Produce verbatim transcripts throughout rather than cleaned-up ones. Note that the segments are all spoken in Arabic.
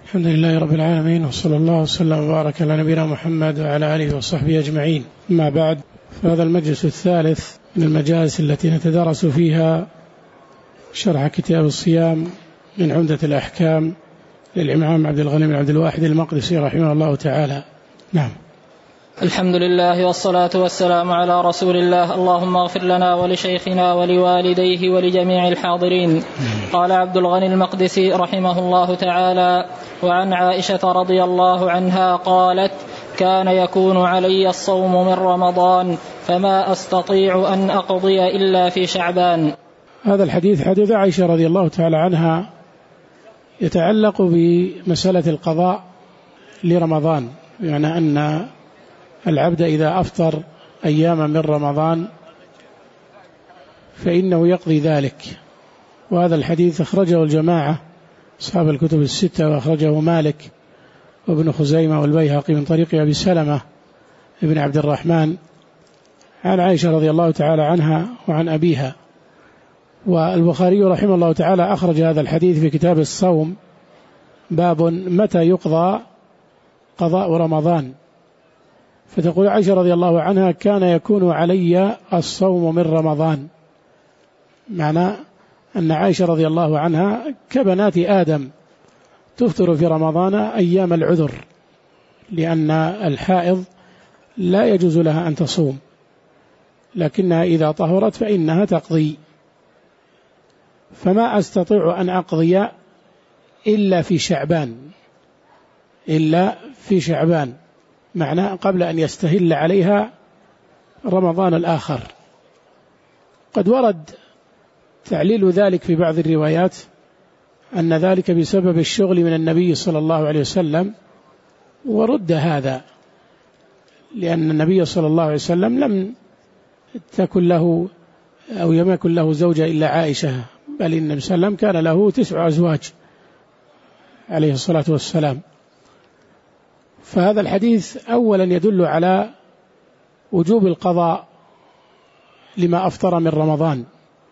الحمد لله رب العالمين، وصلى الله وسلم وبارك على نبينا محمد وعلى آله وصحبه أجمعين. أما بعد، فهذا المجلس الثالث من المجالس التي نتدارس فيها شرح كتاب الصيام من عمدة الأحكام للإمام عبد الغني بن عبد الواحد المقدسي رحمه الله تعالى. نعم. الحمد لله والصلاة والسلام على رسول الله. اللهم اغفر لنا ولشيخنا ولوالديه ولجميع الحاضرين. قال عبد الغني المقدسي رحمه الله تعالى: وعن عائشة رضي الله عنها قالت: كان يكون علي الصوم من رمضان فما أستطيع أن أقضي إلا في شعبان. هذا الحديث حديث عائشة رضي الله تعالى عنها يتعلق بمسألة القضاء لرمضان، يعني أن العبد إذا أفطر أياما من رمضان فإنه يقضي ذلك. وهذا الحديث أخرجه الجماعة أصحاب الكتب الستة، وأخرجه مالك وابن خزيمة والبيهقي من طريق أبي سلمة ابن عبد الرحمن عن عائشة رضي الله تعالى عنها وعن أبيها. والبخاري رحمه الله تعالى أخرج هذا الحديث في كتاب الصوم، باب متى يقضى قضاء رمضان. فتقول عائشة رضي الله عنها: كان يكون علي الصوم من رمضان، معنى أن عائشة رضي الله عنها كبنات آدم تفطر في رمضان أيام العذر، لأن الحائض لا يجوز لها أن تصوم، لكنها إذا طهرت فإنها تقضي. فما أستطيع أن أقضي إلا في شعبان، إلا في شعبان، معناه قبل أن يستهل عليها رمضان الآخر. قد ورد تعليل ذلك في بعض الروايات أن ذلك بسبب الشغل من النبي صلى الله عليه وسلم، ورد هذا، لأن النبي صلى الله عليه وسلم لم تكن له أو لم يكن له زوجة إلا عائشة، بل النبي صلى الله عليه وسلم كان له تسع أزواج عليه الصلاة والسلام. فهذا الحديث أولا يدل على وجوب القضاء لما أفطر من رمضان،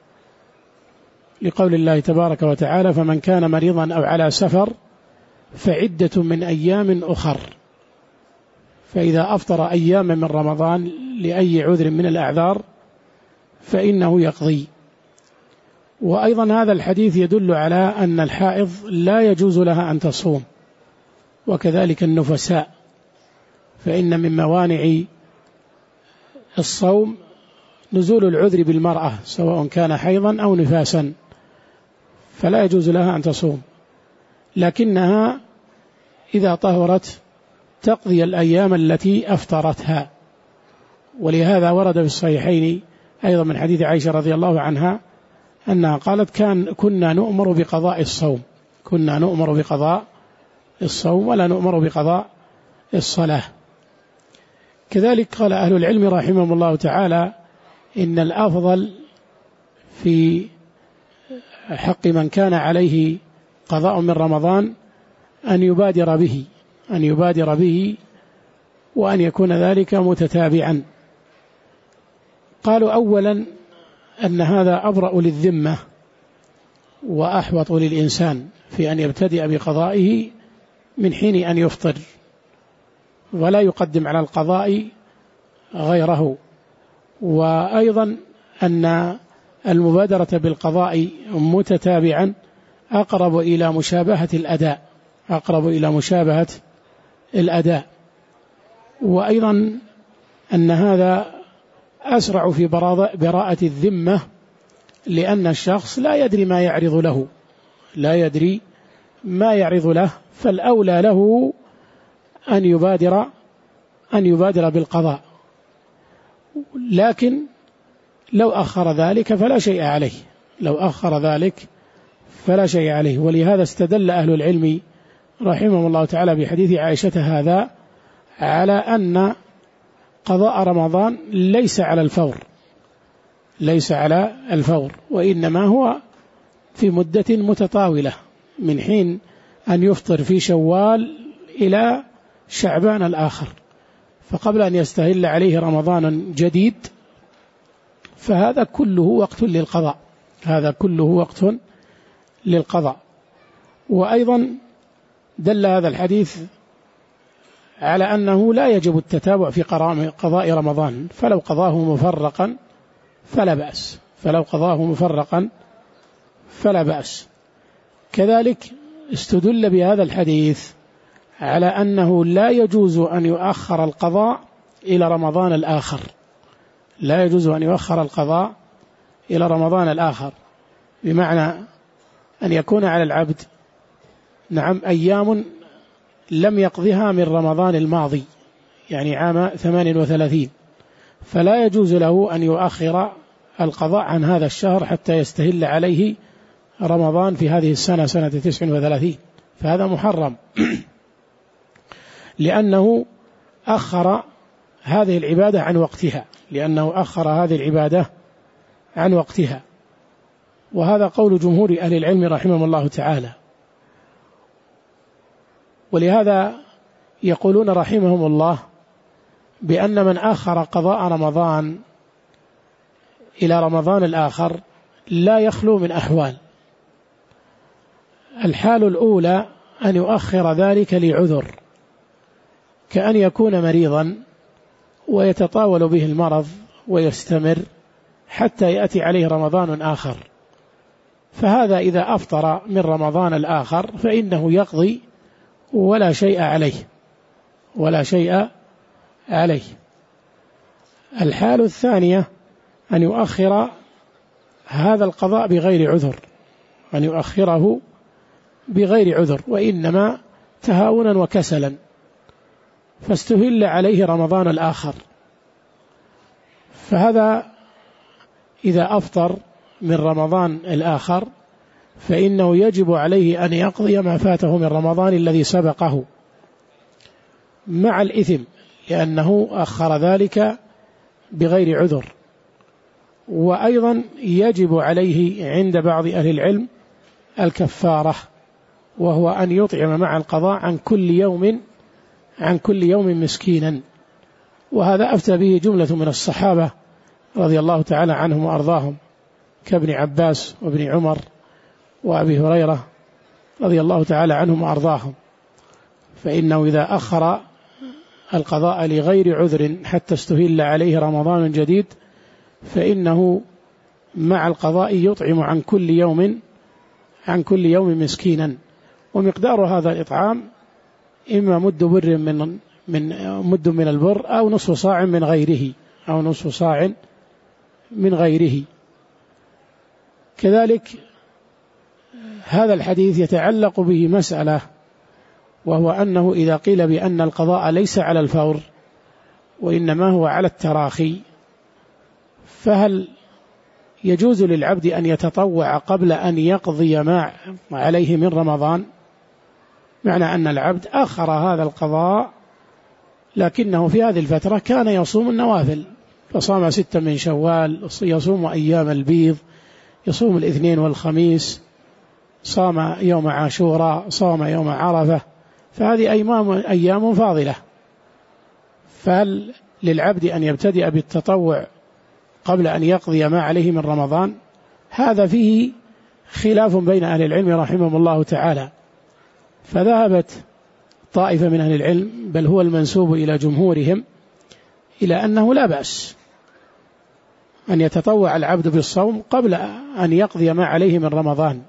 لقول الله تبارك وتعالى: فمن كان مريضا أو على سفر فعدة من أيام أخر. فإذا أفطر أيام من رمضان لأي عذر من الأعذار فإنه يقضي. وأيضا هذا الحديث يدل على أن الحائض لا يجوز لها أن تصوم، وكذلك النفساء، فإن من موانع الصوم نزول العذر بالمرأة سواء كان حيضا أو نفاسا، فلا يجوز لها أن تصوم، لكنها إذا طهرت تقضي الأيام التي أفطرتها. ولهذا ورد في الصحيحين أيضا من حديث عائشة رضي الله عنها أنها قالت: كان كنا نؤمر بقضاء الصوم، كنا نؤمر بقضاء الصوم ولا نؤمر بقضاء الصلاة. كذلك قال أهل العلم رحمهم الله تعالى: إن الأفضل في حق من كان عليه قضاء من رمضان أن يبادر به أن يبادر به وأن يكون ذلك متتابعا. قالوا: أولا أن هذا أبرأ للذمة وأحوط للإنسان في أن يبتدئ بقضائه من حين أن يفطر، ولا يقدم على القضاء غيره. وأيضا أن المبادرة بالقضاء متتابعا أقرب إلى مشابهة الأداء أقرب إلى مشابهة الأداء وأيضا أن هذا أسرع في براءة الذمة، لأن الشخص لا يدري ما يعرض له لا يدري ما يعرض له فالأولى له أن يبادر أن يبادر بالقضاء. لكن لو أخر ذلك فلا شيء عليه لو أخر ذلك فلا شيء عليه ولهذا استدل أهل العلم رحمهم الله تعالى بحديث عائشة هذا على أن قضاء رمضان ليس على الفور ليس على الفور وإنما هو في مدة متطاولة من حين أن يفطر في شوال إلى شعبان الآخر، فقبل أن يستهل عليه رمضان جديد فهذا كله وقت للقضاء هذا كله وقت للقضاء. وأيضا دل هذا الحديث على أنه لا يجب التتابع في قضاء رمضان، فلو قضاه مفرقا فلا بأس فلو قضاه مفرقا فلا بأس. كذلك استدل بهذا الحديث على أنه لا يجوز أن يؤخر القضاء إلى رمضان الآخر، لا يجوز أن يؤخر القضاء إلى رمضان الآخر، بمعنى أن يكون على العبد نعم أيام لم يقضها من رمضان الماضي، يعني عام ثمان وثلاثين، فلا يجوز له أن يؤخر القضاء عن هذا الشهر حتى يستهل عليه رمضان في هذه السنة سنة تسع وثلاثين، فهذا محرم لأنه أخر هذه العبادة عن وقتها لأنه أخر هذه العبادة عن وقتها. وهذا قول جمهور أهل العلم رحمهم الله تعالى. ولهذا يقولون رحمهم الله بأن من آخر قضاء رمضان إلى رمضان الآخر لا يخلو من أحوال. الحال الأولى أن يؤخر ذلك لعذر، كأن يكون مريضا ويتطاول به المرض ويستمر حتى يأتي عليه رمضان آخر، فهذا إذا أفطر من رمضان الآخر فإنه يقضي ولا شيء عليه ولا شيء عليه. الحال الثانية أن يؤخر هذا القضاء بغير عذر، أن يؤخره بغير عذر وإنما تهاونا وكسلا، فاستهل عليه رمضان الآخر، فهذا إذا أفطر من رمضان الآخر فإنه يجب عليه أن يقضي ما فاته من رمضان الذي سبقه مع الإثم، لأنه أخر ذلك بغير عذر. وأيضا يجب عليه عند بعض أهل العلم الكفارة، وهو أن يطعم مع القضاء عن كل يوم عن كل يوم مسكينا، وهذا أفتى به جملة من الصحابة رضي الله تعالى عنهم وأرضاهم كابن عباس وابن عمر وأبي هريرة رضي الله تعالى عنهم وأرضاهم، فإنه إذا أخر القضاء لغير عذر حتى استهل عليه رمضان جديد فإنه مع القضاء يطعم عن كل يوم عن كل يوم مسكينا، ومقدار هذا الإطعام إما مد بر من من مد من البر أو نصف صاع من غيره أو نصف صاع من غيره. كذلك هذا الحديث يتعلق به مسألة، وهو أنه إذا قيل بأن القضاء ليس على الفور وإنما هو على التراخي، فهل يجوز للعبد أن يتطوع قبل أن يقضي ما عليه من رمضان؟ معنى أن العبد أخر هذا القضاء لكنه في هذه الفترة كان يصوم النوافل، فصام ستة من شوال، يصوم أيام البيض، يصوم الاثنين والخميس، صام يوم عاشوراء، صام يوم عرفة، فهذه أيام أيام فاضلة. فهل للعبد أن يبتدئ بالتطوع قبل أن يقضي ما عليه من رمضان؟ هذا فيه خلاف بين أهل العلم رحمهم الله تعالى، فذهبت طائفة من أهل العلم بل هو المنسوب إلى جمهورهم إلى أنه لا بأس أن يتطوع العبد بالصوم قبل أن يقضي ما عليه من رمضان،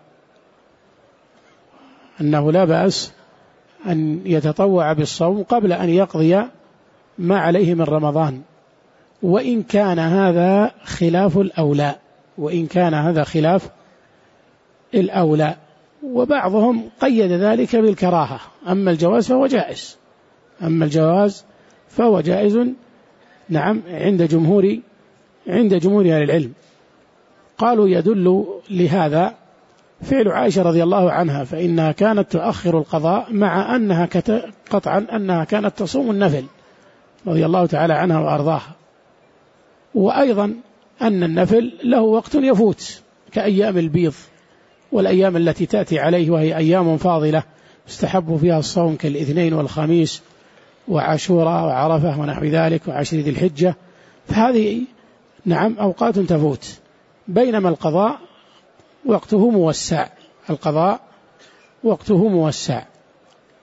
أنه لا بأس أن يتطوع بالصوم قبل أن يقضي ما عليه من رمضان، وإن كان هذا خلاف الأولى وإن كان هذا خلاف الأولى وبعضهم قيد ذلك بالكراهة، أما الجواز فهو جائز أما الجواز فهو جائز نعم عند جمهور عند جمهور أهل العلم. قالوا يدل لهذا فعل عائشة رضي الله عنها، فإنها كانت تؤخر القضاء مع أنها قطعا أنها كانت تصوم النفل رضي الله تعالى عنها وأرضاها، وأيضا أن النفل له وقت يفوت كأيام البيض والأيام التي تأتي عليه وهي أيام فاضلة يستحب فيها الصوم كالاثنين والخميس وعاشوراء وعرفة ونحو ذلك وعشر ذي الحجة، فهذه نعم أوقات تفوت، بينما القضاء وقته موسع القضاء وقته موسع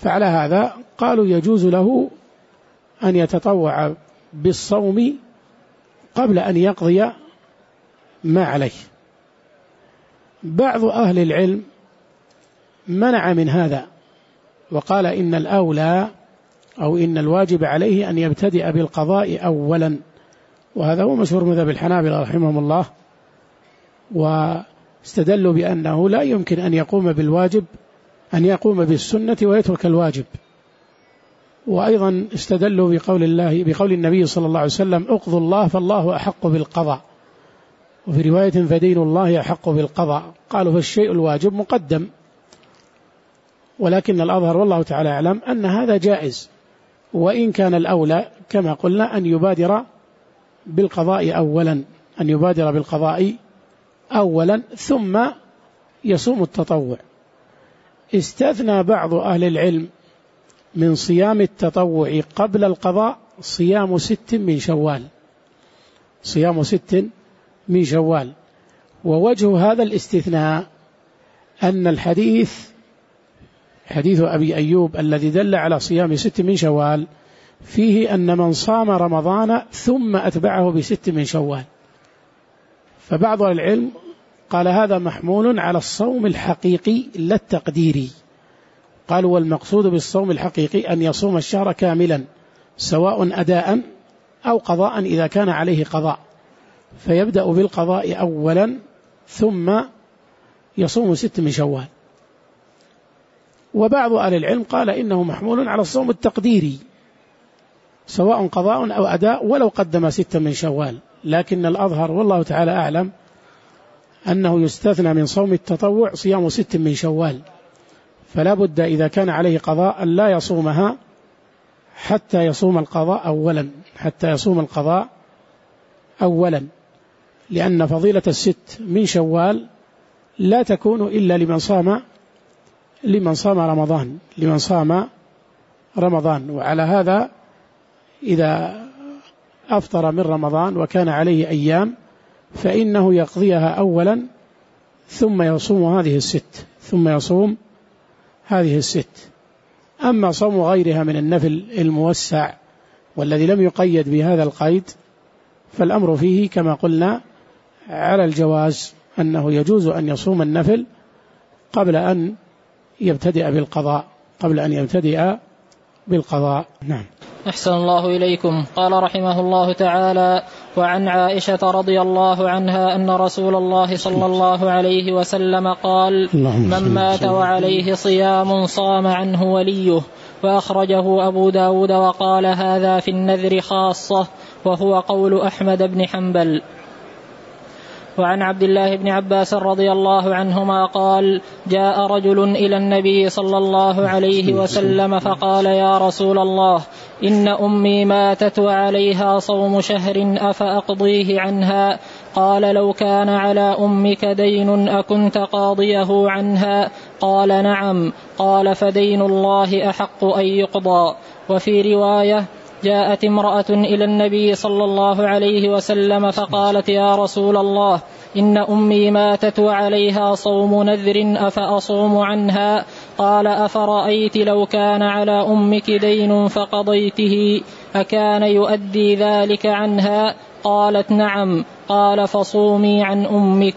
فعلى هذا قالوا يجوز له أن يتطوع بالصوم قبل أن يقضي ما عليه. بعض أهل العلم منع من هذا وقال إن الأولى أو إن الواجب عليه أن يبتدئ بالقضاء أولا، وهذا هو مشهور مذهب الحنابلة رحمهم الله، واستدلوا بأنه لا يمكن أن يقوم بالواجب أن يقوم بالسنة ويترك الواجب. وأيضا استدلوا بقول الله بقول النبي صلى الله عليه وسلم اقضوا الله فالله أحق بالقضاء، وفي رواية فدين الله أحق بالقضاء. قالوا فالشيء الواجب مقدم، ولكن الأظهر والله تعالى أعلم أن هذا جائز، وإن كان الأولى كما قلنا أن يبادر بالقضاء أولا أن يبادر بالقضاء أولا ثم يصوم التطوع. استثنى بعض أهل العلم من صيام التطوع قبل القضاء صيام ست من شوال صيام ست من شوال ووجه هذا الاستثناء أن الحديث حديث أبي أيوب الذي دل على صيام ست من شوال فيه أن من صام رمضان ثم أتبعه بست من شوال، فبعض العلم قال هذا محمول على الصوم الحقيقي لا التقديري. قالوا والمقصود بالصوم الحقيقي أن يصوم الشهر كاملا سواء أداء أو قضاء إذا كان عليه قضاء، فيبدأ بالقضاء أولا ثم يصوم ست من شوال. وبعض أهل العلم قال إنه محمول على الصوم التقديري سواء قضاء أو أداء ولو قدم ست من شوال، لكن الأظهر والله تعالى أعلم أنه يستثنى من صوم التطوع صيام ست من شوال، فلا بد إذا كان عليه قضاء لا يصومها حتى يصوم القضاء أولا حتى يصوم القضاء أولا لأن فضيلة الست من شوال لا تكون إلا لمن صام لمن صام رمضان لمن صام رمضان وعلى هذا إذا أفطر من رمضان وكان عليه أيام فإنه يقضيها أولا ثم يصوم هذه الست ثم يصوم هذه الست. أما صوم غيرها من النفل الموسع والذي لم يقيد بهذا القيد فالأمر فيه كما قلنا على الجواز، أنه يجوز أن يصوم النفل قبل أن يبتدئ بالقضاء قبل أن يبتدئ بالقضاء. نعم. أحسن الله إليكم. قال رحمه الله تعالى: وعن عائشة رضي الله عنها أن رسول الله صلى الله عليه وسلم قال: من مات وعليه صيام صام عنه وليه. وأخرجه أبو داود وقال هذا في النذر خاصة، وهو قول أحمد بن حنبل. وعن عبد الله بن عباس رضي الله عنهما قال: جاء رجل إلى النبي صلى الله عليه وسلم فقال: يا رسول الله، إن أمي ماتت وعليها صوم شهر أفأقضيه عنها؟ قال: لو كان على أمك دين أكنت قاضيه عنها؟ قال: نعم. قال: فدين الله أحق أن يقضى. وفي رواية: جاءت امرأة إلى النبي صلى الله عليه وسلم فقالت: يا رسول الله، إن أمي ماتت وعليها صوم نذر أفأصوم عنها؟ قال: أفرأيت لو كان على أمك دين فقضيته أكان يؤدي ذلك عنها؟ قالت: نعم. قال: فصومي عن أمك.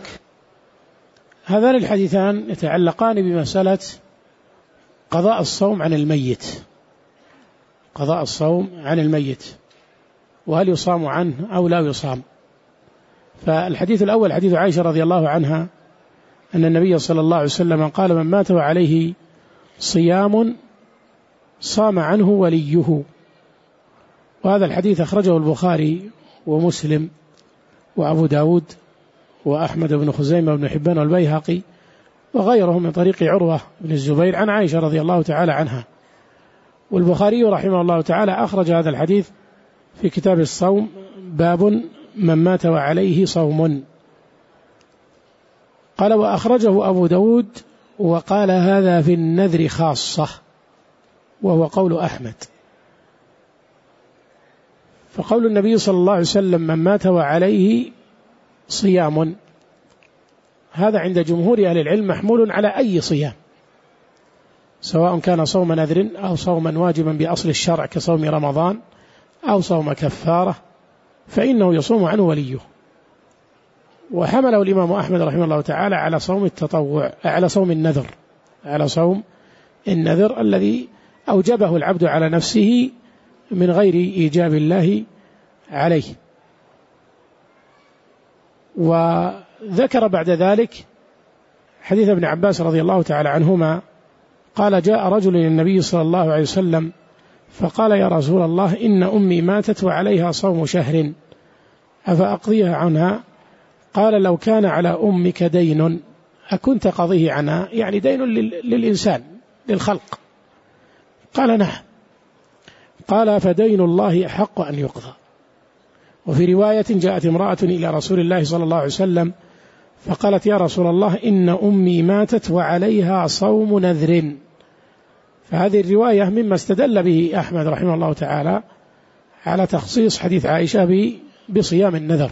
هذان الحديثان يتعلقان بمسألة قضاء الصوم عن الميت قضاء الصوم عن الميت وهل يصام عنه أو لا يصام. فالحديث الأول حديث عائشة رضي الله عنها أن النبي صلى الله عليه وسلم قال: من مات وعليه صيام صام عنه وليه. وهذا الحديث أخرجه البخاري ومسلم وأبو داود وأحمد بن خزيمة وابن حبان والبيهقي وغيرهم من طريق عروة بن الزبير عن عائشة رضي الله تعالى عنها. والبخاري رحمه الله تعالى أخرج هذا الحديث في كتاب الصوم باب من مات وعليه صوم. قال: وأخرجه أبو داود وقال هذا في النذر خاصة، وهو قول أحمد. فقول النبي صلى الله عليه وسلم من مات وعليه صيام هذا عند جمهور أهل العلم محمول على أي صيام سواء كان صوم نذر أو صوما واجبا بأصل الشرع كصوم رمضان أو صوم كفارة فإنه يصوم عنه وليه. وحمله الإمام أحمد رحمه الله تعالى على صوم التطوع، على صوم النذر، على صوم النذر الذي أوجبه العبد على نفسه من غير إيجاب الله عليه. وذكر بعد ذلك حديث ابن عباس رضي الله تعالى عنهما قال: جاء رجل إلى النبي صلى الله عليه وسلم فقال: يا رسول الله، إن أمي ماتت وعليها صوم شهر أفأقضيها عنها؟ قال: لو كان على أمك دين أكنت قضيه عنها؟ يعني دين للإنسان للخلق. قال: نعم. قال: فدين الله أحق أن يقضى. وفي رواية: جاءت امرأة إلى رسول الله صلى الله عليه وسلم فقالت: يا رسول الله، إن أمي ماتت وعليها صوم نذر. فهذه الرواية مما استدل به أحمد رحمه الله تعالى على تخصيص حديث عائشة بصيام النذر.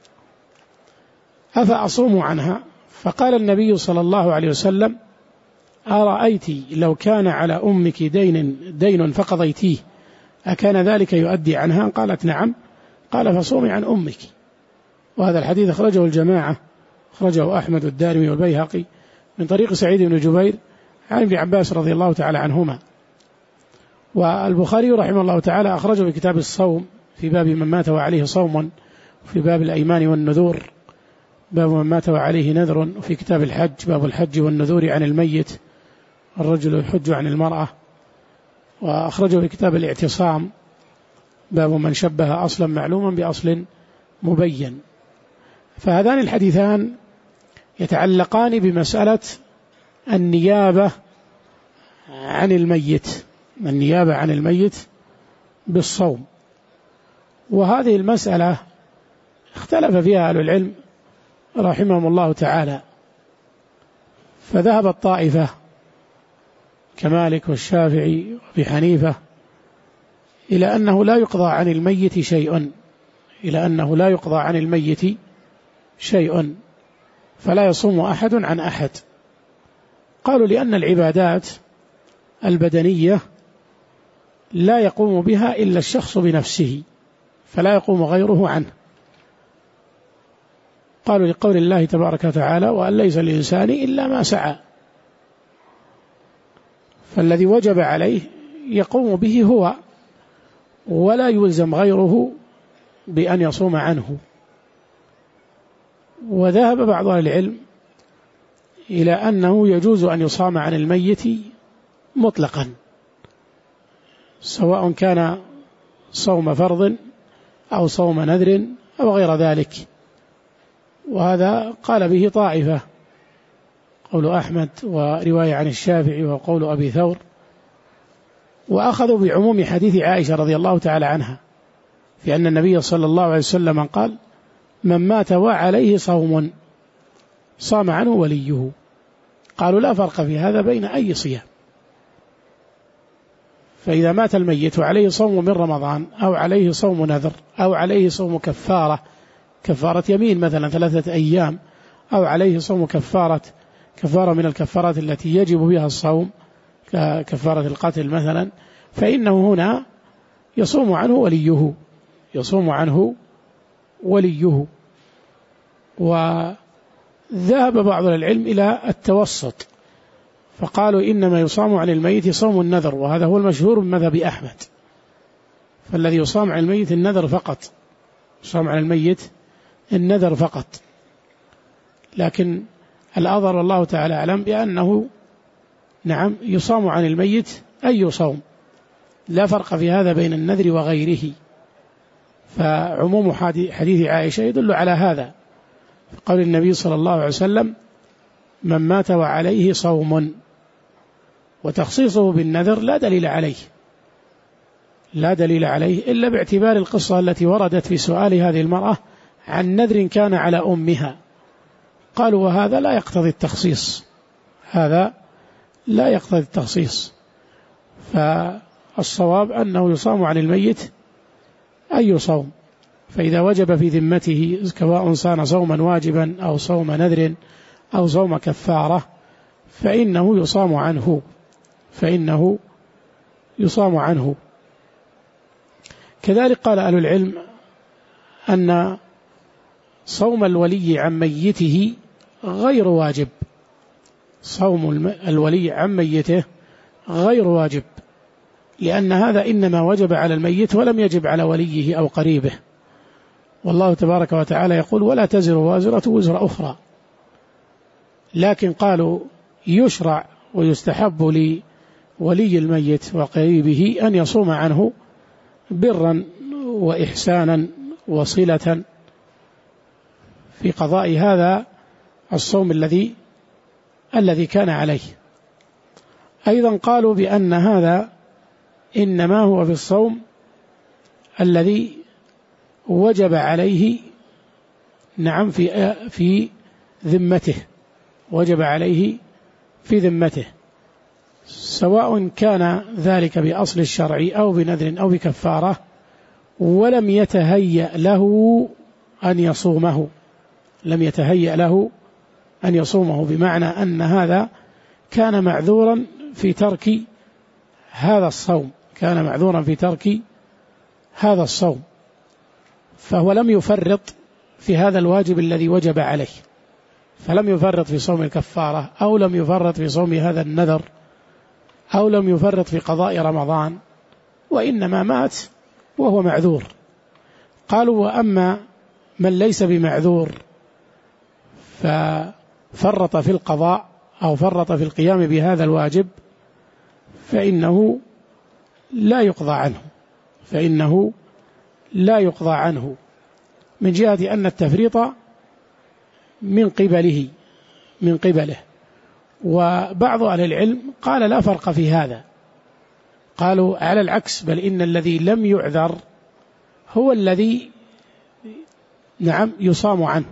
أفأصوم عنها؟ فقال النبي صلى الله عليه وسلم: أرأيت لو كان على أمك دين دين فقضيتيه أكان ذلك يؤدي عنها؟ قالت: نعم. قال: فصومي عن أمك. وهذا الحديث أخرجه الجماعة، أخرجه أحمد والدارمي والبيهقي من طريق سعيد بن جبير عن ابن عباس رضي الله تعالى عنهما. والبخاري رحمه الله تعالى أخرجه في كتاب الصوم في باب من مات وعليه صوم، وفي باب الأيمان والنذور باب من مات وعليه نذر، وفي كتاب الحج باب الحج والنذور عن الميت، الرجل يحج عن المرأة. وأخرجه في كتاب الاعتصام باب من شبه أصلا معلوما بأصل مبين. فهذان الحديثان يتعلقان بمسألة النيابة عن الميت، النيابة عن الميت بالصوم. وهذه المسألة اختلف فيها أهل العلم رحمهم الله تعالى، فذهب الطائفة كمالك والشافعي وأبي حنيفة إلى أنه لا يقضى عن الميت شيء، إلى أنه لا يقضى عن الميت شيء، فلا يصوم أحد عن أحد. قالوا: لأن العبادات البدنية لا يقوم بها إلا الشخص بنفسه، فلا يقوم غيره عنه. قالوا: لقول الله تبارك وتعالى: وأن ليس للإنسان إلا ما سعى. فالذي وجب عليه يقوم به هو، ولا يلزم غيره بأن يصوم عنه. وذهب بعض أهل العلم إلى أنه يجوز أن يصام عن الميت مطلقا، سواء كان صوم فرض أو صوم نذر أو غير ذلك. وهذا قال به طائفة، قول أحمد ورواية عن الشافعي وقول أبي ثور. وأخذوا بعموم حديث عائشة رضي الله تعالى عنها في أن النبي صلى الله عليه وسلم قال: من مات وعليه صوم صام عنه وليه. قالوا: لا فرق في هذا بين أي صيام. فإذا مات الميت وعليه صوم من رمضان أو عليه صوم نذر أو عليه صوم كفارة، كفارة يمين مثلا ثلاثة أيام، أو عليه صوم كفارة كفارة من الكفارات التي يجب بها الصوم ككفارة القتل مثلا، فإنه هنا يصوم عنه وليه، يصوم عنه وليه. وذهب بعض العلم إلى التوسط، فقالوا: إنما يصام عن الميت صوم النذر، وهذا هو المشهور من مذهب أحمد. فالذي يصام عن الميت النذر فقط، يصام عن الميت النذر فقط. لكن الأظهر والله تعالى أعلم بأنه نعم يصام عن الميت أي صوم، لا فرق في هذا بين النذر وغيره. فعموم حديث عائشة يدل على هذا، قول النبي صلى الله عليه وسلم: من مات وعليه صوم. وتخصيصه بالنذر لا دليل عليه، لا دليل عليه إلا باعتبار القصة التي وردت في سؤال هذه المرأة عن نذر كان على أمها. قالوا: وهذا لا يقتضي التخصيص، هذا لا يقتضي التخصيص. فالصواب أنه يصام عن الميت أي صوم، فإذا وجب في ذمته سواء صام صوما واجبا أو صوم نذر أو صوم كفارة فإنه يصام عنه، فإنه يصام عنه. كذلك قال أهل العلم أن صوم الولي عن ميته غير واجب، صوم الولي عن ميته غير واجب، لأن هذا إنما وجب على الميت ولم يجب على وليه أو قريبه. والله تبارك وتعالى يقول ولا تزر وازرة وزر أخرى، لكن قالوا يشرع ويستحب لولي الميت وقريبه أن يصوم عنه برا وإحسانا وصلة في قضاء هذا الصوم الذي الذي كان عليه. أيضا قالوا بأن هذا إنما هو في الصوم الذي وجب عليه نعم في في ذمته، وجب عليه في ذمته، سواء كان ذلك بأصل الشرع أو بنذر أو بكفارة، ولم يتهيأ له أن يصومه، لم يتهيأ له أن يصومه، بمعنى أن هذا كان معذورا في ترك هذا الصوم، كان معذورا في ترك هذا الصوم، فهو لم يفرط في هذا الواجب الذي وجب عليه، فلم يفرط في صوم الكفارة أو لم يفرط في صوم هذا النذر أو لم يفرط في قضاء رمضان، وإنما مات وهو معذور. قالوا وأما من ليس بمعذور ففرط في القضاء أو فرط في القيام بهذا الواجب فإنه لا يقضى عنه، فإنه لا يقضى عنه من جهة أن التفريط من قبله من قبله وبعض أهل العلم قال لا فرق في هذا، قالوا على العكس، بل إن الذي لم يعذر هو الذي نعم يصام عنه،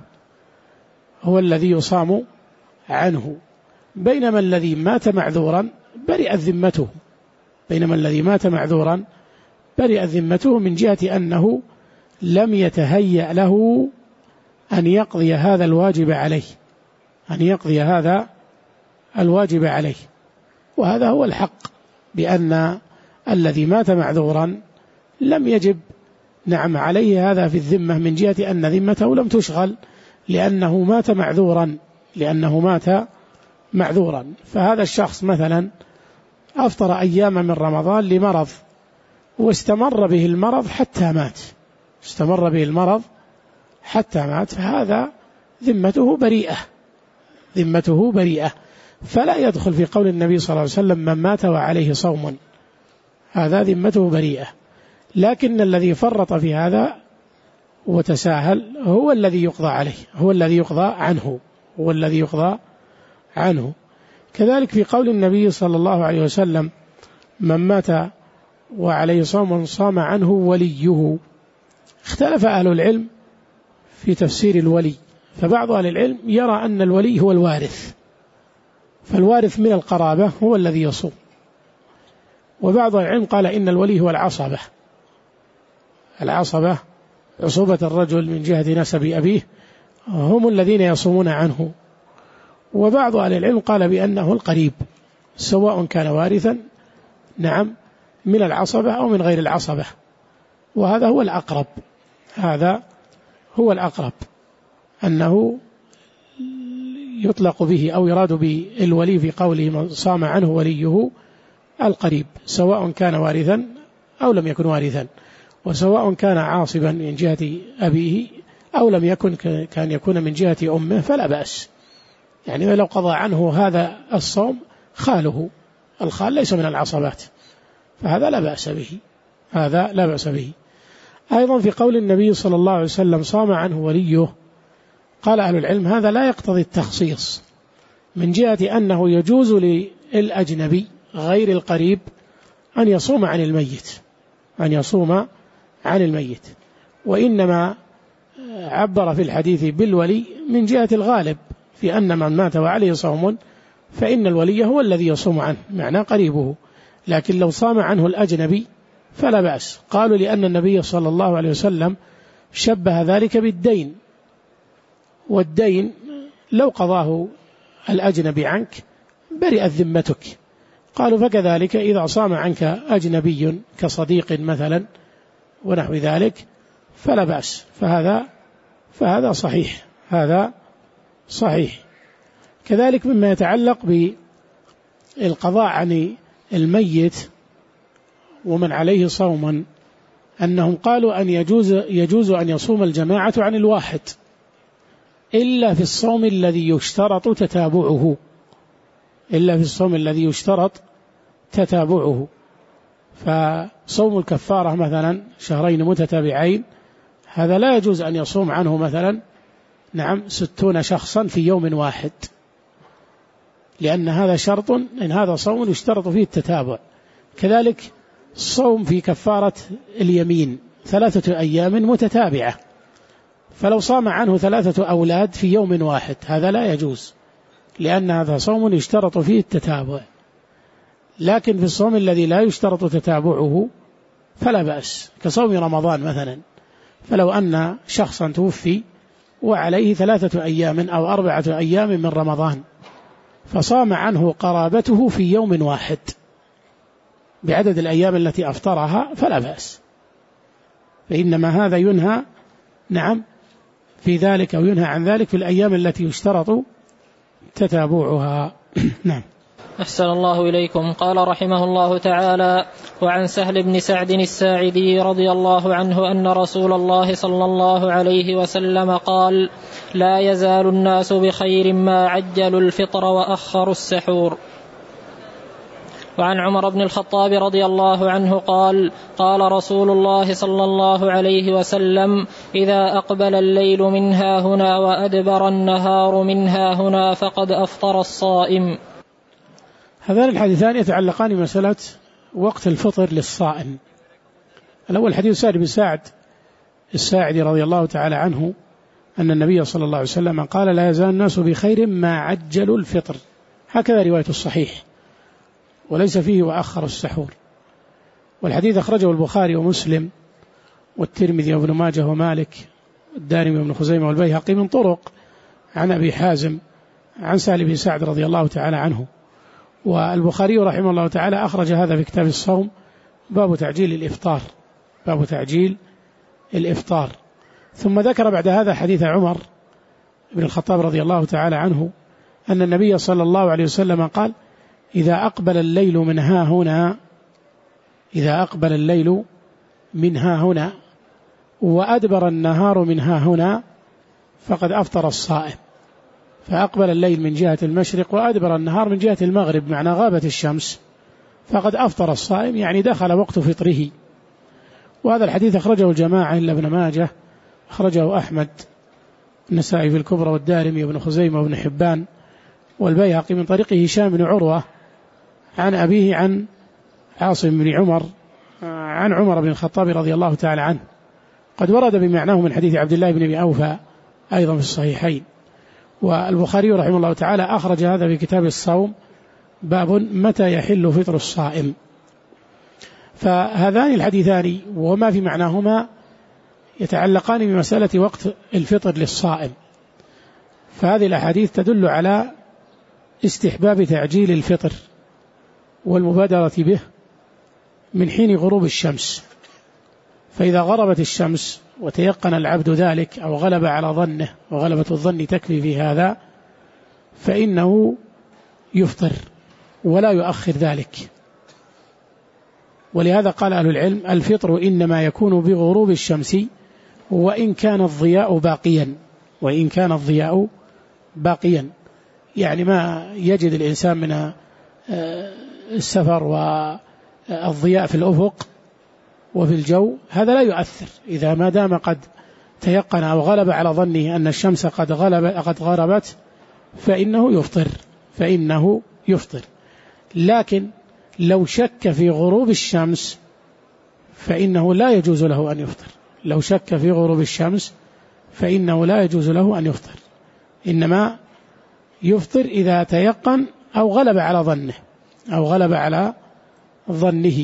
هو الذي يصام عنه، بينما الذي مات معذورا برئت ذمته، بينما الذي مات معذورا برئت ذمته من جهة أنه لم يتهيأ له أن يقضي هذا الواجب عليه، أن يقضي هذا الواجب عليه. وهذا هو الحق، بأن الذي مات معذورا لم يجب نعم عليه هذا في الذمة، من جهة أن ذمته لم تشغل لأنه مات معذورا، لأنه مات معذورا. فهذا الشخص مثلا أفطر أيام من رمضان لمرض واستمر به المرض حتى مات، استمر به المرض حتى مات، فهذا ذمته بريئة، ذمته بريئة، فلا يدخل في قول النبي صلى الله عليه وسلم من مات وعليه صوم، هذا ذمته بريئة. لكن الذي فرط في هذا وتساهل هو الذي يقضى عليه، هو الذي يقضى عنه، هو الذي يقضى عنه. كذلك في قول النبي صلى الله عليه وسلم من مات وعليه صوم صام عنه وليه، اختلف أهل العلم في تفسير الولي، فبعض أهل العلم يرى أن الولي هو الوارث، فالوارث من القرابة هو الذي يصوم، وبعض العلم قال إن الولي هو العصبة، العصبة عصوبة الرجل من جهة نسب أبيه هم الذين يصومون عنه، وبعض أهل العلم قال بأنه القريب سواء كان وارثا نعم من العصبة أو من غير العصبة، وهذا هو الأقرب، هذا هو الأقرب أنه يطلق به أو يراد بالولي في قوله من صام عنه وليه القريب، سواء كان وارثا أو لم يكن وارثا، وسواء كان عاصبا من جهة أبيه أو لم يكن كان يكون من جهة أمه فلا بأس. يعني لو قضى عنه هذا الصوم خاله، الخال ليس من العصبات، فهذا لا بأس به، هذا لا بأس به. أيضا في قول النبي صلى الله عليه وسلم صام عنه وليه، قال أهل العلم هذا لا يقتضي التخصيص، من جهة أنه يجوز للأجنبي غير القريب أن يصوم عن الميت، أن يصوم عن الميت، وإنما عبر في الحديث بالولي من جهة الغالب في أن من مات وعليه صوم فإن الولي هو الذي يصوم عنه، معنى قريبه، لكن لو صام عنه الأجنبي فلا بأس. قالوا لأن النبي صلى الله عليه وسلم شبه ذلك بالدين، والدين لو قضاه الأجنبي عنك برئت ذمتك، قالوا فكذلك إذا صام عنك أجنبي كصديق مثلا ونحو ذلك فلا بأس، فهذا فهذا صحيح، هذا صحيح. كذلك مما يتعلق بالقضاء عن الميت ومن عليه صوما، أنهم قالوا أن يجوز, يجوز أن يصوم الجماعة عن الواحد إلا في الصوم الذي يشترط تتابعه، إلا في الصوم الذي يشترط تتابعه. فصوم الكفارة مثلا شهرين متتابعين هذا لا يجوز أن يصوم عنه مثلا نعم ستون شخصا في يوم واحد، لأن هذا شرط، إن هذا صوم يشترط فيه التتابع. كذلك الصوم في كفارة اليمين ثلاثة أيام متتابعة، فلو صام عنه ثلاثة أولاد في يوم واحد هذا لا يجوز، لأن هذا صوم يشترط فيه التتابع. لكن في الصوم الذي لا يشترط تتابعه فلا بأس، كصوم رمضان مثلا، فلو أن شخصا توفي وعليه ثلاثة أيام أو أربعة أيام من رمضان فصام عنه قرابته في يوم واحد بعدد الأيام التي أفطرها فلا بأس، فإنما هذا ينهى نعم في ذلك أو ينهى عن ذلك في الأيام التي يشترط تتابعها. نعم. أحسن الله إليكم. قال رحمه الله تعالى: وعن سهل بن سعد الساعدي رضي الله عنه أن رسول الله صلى الله عليه وسلم قال: لا يزال الناس بخير ما عجلوا الفطر وأخروا السحور. وعن عمر بن الخطاب رضي الله عنه قال: قال رسول الله صلى الله عليه وسلم: إذا أقبل الليل منها هنا وأدبر النهار منها هنا فقد أفطر الصائم. هذان الحديثان يتعلقان بمسألة وقت الفطر للصائم. الأول حديث سعد بن سعد الساعدي رضي الله تعالى عنه أن النبي صلى الله عليه وسلم قال: لا يزال الناس بخير ما عجلوا الفطر، هكذا رواية الصحيح، وليس فيه وأخر السحور. والحديث أخرجه البخاري ومسلم والترمذي وابن ماجه ومالك والدارمي وابن خزيمة والبيهقي من طرق عن أبي حازم عن سهل بن سعد رضي الله تعالى عنه. والبخاري رحمه الله تعالى أخرج هذا في كتاب الصوم، باب تعجيل الإفطار، باب تعجيل الإفطار. ثم ذكر بعد هذا حديث عمر بن الخطاب رضي الله تعالى عنه أن النبي صلى الله عليه وسلم قال: إذا أقبل الليل من ها هنا، إذا أقبل الليل من ها هنا وأدبر النهار من ها هنا فقد أفطر الصائم. فأقبل الليل من جهة المشرق وأدبر النهار من جهة المغرب، معنى غابت الشمس، فقد أفطر الصائم، يعني دخل وقت فطره. وهذا الحديث أخرجه الجماعة إلا ابن ماجه، أخرجه أحمد النسائي في الكبرى والدارمي وابن خزيمة وابن حبان والبيهقي من طريق هشام بن عروة عن أبيه عن عاصم بن عمر عن عمر بن الخطاب رضي الله تعالى عنه. قد ورد بمعناه من حديث عبد الله بن أبي أوفى أيضا في الصحيحين. والبخاري رحمه الله تعالى أخرج هذا في كتاب الصوم، باب متى يحل فطر الصائم. فهذان الحديثان وما في معناهما يتعلقان بمسألة وقت الفطر للصائم، فهذه الأحاديث تدل على استحباب تعجيل الفطر والمبادرة به من حين غروب الشمس. فإذا غربت الشمس وتيقن العبد ذلك أو غلب على ظنه، وغلبة الظن تكفي في هذا، فإنه يفطر ولا يؤخر ذلك. ولهذا قال أهل العلم: الفطر إنما يكون بغروب الشمس وإن كان الضياء باقيا، وإن كان الضياء باقيا، يعني ما يجد الإنسان من السفر والضياء في الأفق وفي الجو، هذا لا يؤثر إذا ما دام قد تيقن أو غلب على ظنه أن الشمس قد غلب قد غربت، فإنه يفطر فإنه يفطر. لكن لو شك في غروب الشمس فإنه لا يجوز له أن يفطر، لو شك في غروب الشمس فإنه لا يجوز له أن يفطر، إنما يفطر إذا تيقن أو غلب على ظنه أو غلب على ظنه.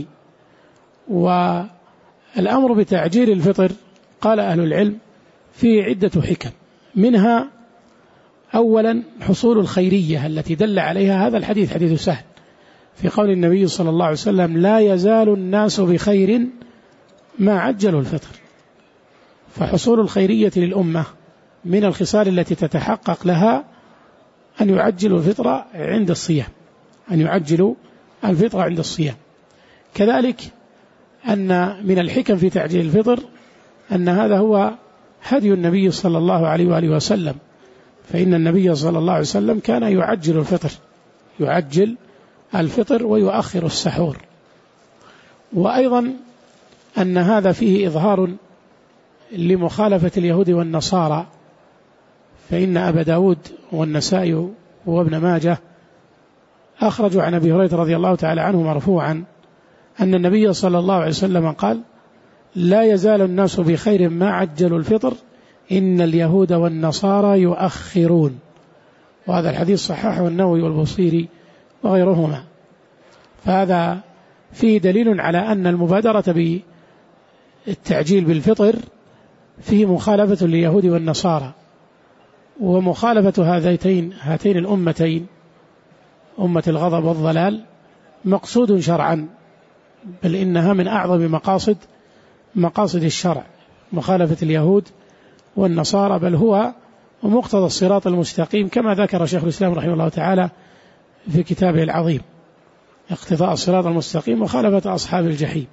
والأمر بتعجيل الفطر قال أهل العلم فيه عدة حكم، منها أولا حصول الخيرية التي دل عليها هذا الحديث، حديث سهل، في قول النبي صلى الله عليه وسلم لا يزال الناس بخير ما عجلوا الفطر. فحصول الخيرية للأمة من الخصال التي تتحقق لها أن يعجلوا الفطر عند الصيام، أن يعجلوا الفطر عند الصيام. كذلك أن من الحكم في تعجيل الفطر أن هذا هو هدي النبي صلى الله عليه وآله وسلم، فإن النبي صلى الله عليه وسلم كان يعجل الفطر يعجل الفطر ويؤخر السحور. وأيضا أن هذا فيه إظهار لمخالفة اليهود والنصارى، فإن أبا داود والنسائي وابن ماجه أخرجوا عن أبي هريرة رضي الله تعالى عنه مرفوعا أن النبي صلى الله عليه وسلم قال لا يزال الناس بخير ما عجلوا الفطر إن اليهود والنصارى يؤخرون. وهذا الحديث صححه النووي والبصيري وغيرهما. فهذا فيه دليل على أن المبادرة بالتعجيل بالفطر فيه مخالفة لليهود والنصارى، ومخالفة هذين هاتين الأمتين أمة الغضب والضلال مقصود شرعا، بل إنها من أعظم مقاصد مقاصد الشرع مخالفة اليهود والنصارى، بل هو مقتضى الصراط المستقيم كما ذكر شيخ الإسلام رحمه الله تعالى في كتابه العظيم اقتضاء الصراط المستقيم وخالفة أصحاب الجحيم.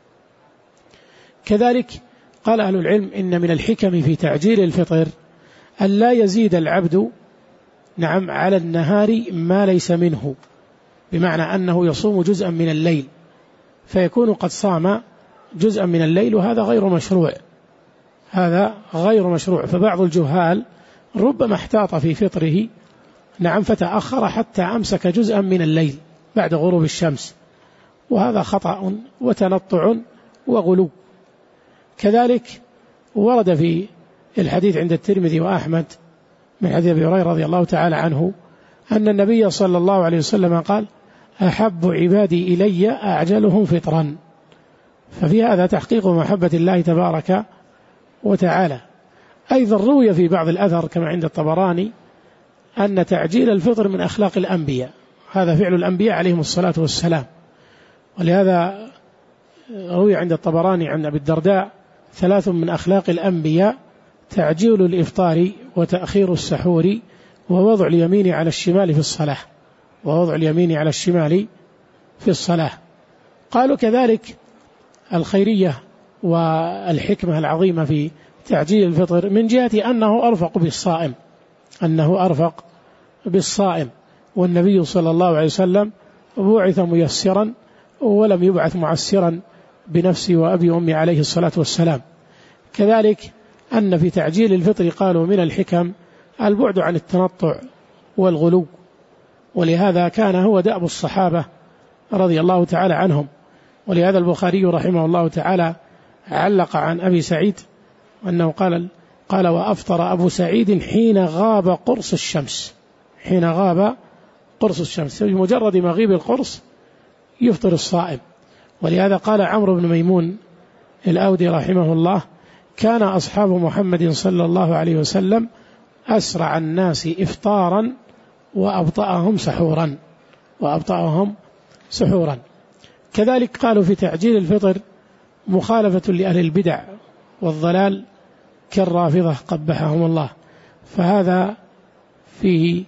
كذلك قال أهل العلم إن من الحكم في تعجيل الفطر أن لا يزيد العبد نعم على النهار ما ليس منه، بمعنى أنه يصوم جزءا من الليل فيكون قد صام جزءا من الليل، وهذا غير مشروع هذا غير مشروع. فبعض الجهال ربما احتاط في فطره نعم فتأخر حتى أمسك جزءا من الليل بعد غروب الشمس، وهذا خطأ وتنطع وغلو. كذلك ورد في الحديث عند الترمذي وأحمد من حديث أبي هريرة رضي الله تعالى عنه أن النبي صلى الله عليه وسلم قال أحب عبادي إلي أعجلهم فطرا. ففي هذا تحقيق محبة الله تبارك وتعالى. أيضا روي في بعض الأثر كما عند الطبراني أن تعجيل الفطر من أخلاق الأنبياء، هذا فعل الأنبياء عليهم الصلاة والسلام. ولهذا روي عند الطبراني عن أبي الدرداء ثلاث من أخلاق الأنبياء تعجيل الإفطار وتأخير السحور ووضع اليمين على الشمال في الصلاة ووضع اليمين على الشمال في الصلاة. قالوا كذلك الخيرية والحكمة العظيمة في تعجيل الفطر من جهة أنه أرفق بالصائم أنه أرفق بالصائم والنبي صلى الله عليه وسلم بعث ميسرا ولم يبعث معسرا بنفسه وأبي أمي عليه الصلاة والسلام. كذلك أن في تعجيل الفطر قالوا من الحكم البعد عن التنطع والغلو، ولهذا كان هو دأب الصحابة رضي الله تعالى عنهم. ولهذا البخاري رحمه الله تعالى علق عن أبي سعيد أنه قال قال وأفطر أبو سعيد حين غاب قرص الشمس حين غاب قرص الشمس بمجرد مغيب القرص يفطر الصائم. ولهذا قال عمرو بن ميمون الأودي رحمه الله كان أصحاب محمد صلى الله عليه وسلم أسرع الناس إفطارا وأبطأهم سحورا وأبطأهم سحورا. كذلك قالوا في تعجيل الفطر مخالفة لأهل البدع والضلال كالرافضة قبحهم الله، فهذا فيه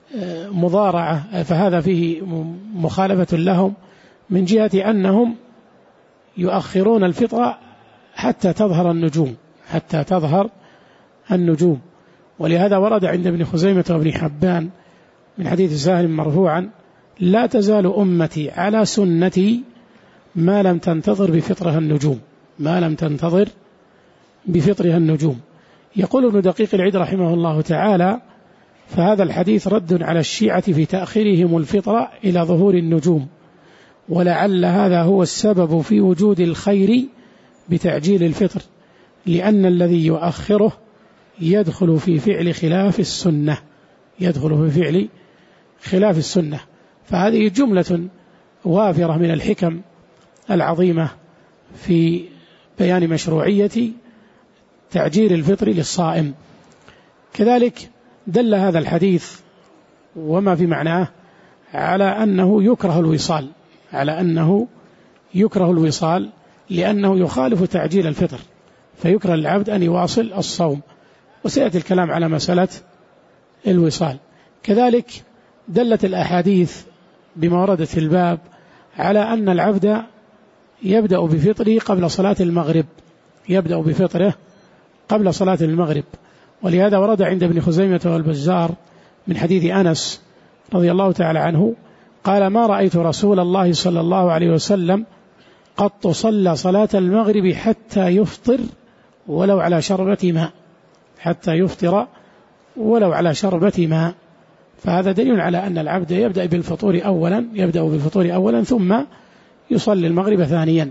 مضارعة فهذا فيه مخالفة لهم من جهة أنهم يؤخرون الفطر حتى تظهر النجوم حتى تظهر النجوم. ولهذا ورد عند ابن خزيمة وابن حبان من حديث سهل مرفوعا لا تزال أمتي على سنتي ما لم تنتظر بفطرها النجوم ما لم تنتظر بفطرها النجوم. يقول ابن دقيق العيد رحمه الله تعالى فهذا الحديث رد على الشيعة في تأخيرهم الفطر إلى ظهور النجوم، ولعل هذا هو السبب في وجود الخير بتعجيل الفطر، لأن الذي يؤخره يدخل في فعل خلاف السنة يدخل في فعل خلاف السنة. فهذه جملة وافرة من الحكم العظيمة في بيان مشروعية تعجيل الفطر للصائم. كذلك دل هذا الحديث وما في معناه على أنه يكره الوصال على أنه يكره الوصال لأنه يخالف تعجيل الفطر، فيكره العبد أن يواصل الصوم، وسيأتي الكلام على مسألة الوصال. كذلك دلت الأحاديث بما وردت في الباب على أن العبد يبدأ بفطره قبل صلاة المغرب يبدأ بفطره قبل صلاة المغرب ولهذا ورد عند ابن خزيمة والبزار من حديث أنس رضي الله تعالى عنه قال: ما رأيت رسول الله صلى الله عليه وسلم قط صلى صلاة المغرب حتى يفطر ولو على شربة ماء حتى يفطر ولو على شربة ماء. فهذا دليل على أن العبد يبدأ بالفطور أولا يبدأ بالفطور أولا ثم يصلي المغرب ثانيا.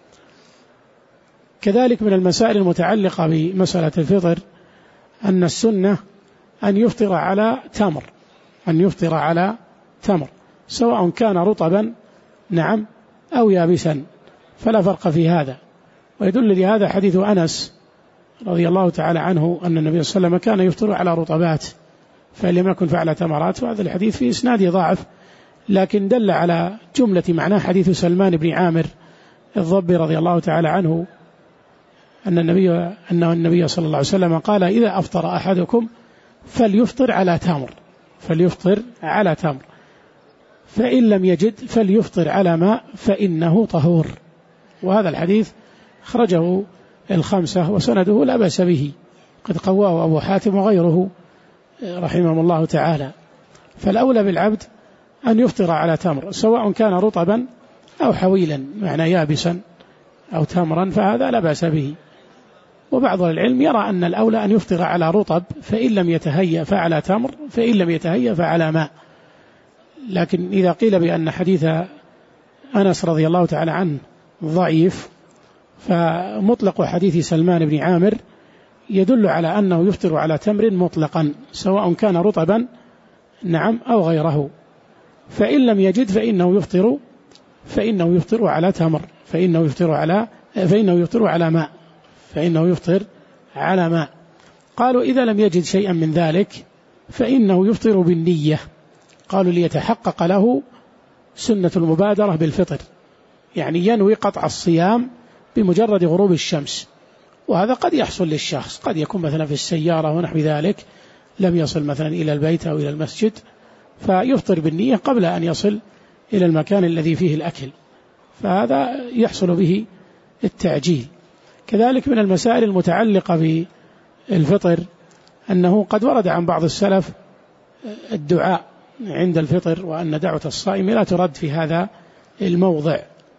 كذلك من المسائل المتعلقة بمسألة الفطر أن السنة أن يفطر على تمر أن يفطر على تمر سواء كان رطبا نعم أو يابسا، فلا فرق في هذا. ويدل لهذا حديث أنس رضي الله تعالى عنه أن النبي صلى الله عليه وسلم كان يفطر على رطبات فإن لم يكن فعلى تمرات، وهذا الحديث في إسناده ضعف لكن دل على جملة معناه حديث سلمان بن عامر الضبي رضي الله تعالى عنه أن النبي أن النبي صلى الله عليه وسلم قال: إذا أفطر أحدكم فليفطر على تمر فليفطر على تمر فإن لم يجد فليفطر على ماء فإنه طهور. وهذا الحديث خرجه الخمسة وسنده لا بأس به، قد قواه أبو حاتم وغيره رحمه الله تعالى. فالأولى بالعبد أن يفطر على تمر سواء كان رطبا أو حويلا معنى يابسا أو تمرا، فهذا لا بأس به. وبعض العلم يرى أن الأولى أن يفطر على رطب فإن لم يتهيأ فعلى تمر فإن لم يتهيأ فعلى ماء. لكن إذا قيل بأن حديث أنس رضي الله تعالى عنه ضعيف فمطلق حديث سلمان بن عامر يدل على أنه يفطر على تمر مطلقا سواء كان رطبا نعم أو غيره. فإن لم يجد فإنه يفطر فإنه يفطر على تمر فإنه يفطر على فإنه يفطر على ماء فإنه يفطر على ماء. قالوا إذا لم يجد شيئا من ذلك فإنه يفطر بالنية، قالوا ليتحقق له سنة المبادرة بالفطر، يعني ينوي قطع الصيام بمجرد غروب الشمس. وهذا قد يحصل للشخص، قد يكون مثلا في السيارة ونحو ذلك لم يصل مثلا إلى البيت أو إلى المسجد فيفطر بالنية قبل أن يصل إلى المكان الذي فيه الأكل، فهذا يحصل به التعجيل. كذلك من المسائل المتعلقة بالفطر أنه قد ورد عن بعض السلف الدعاء عند الفطر وأن دعوة الصائم لا ترد في هذا الموضع.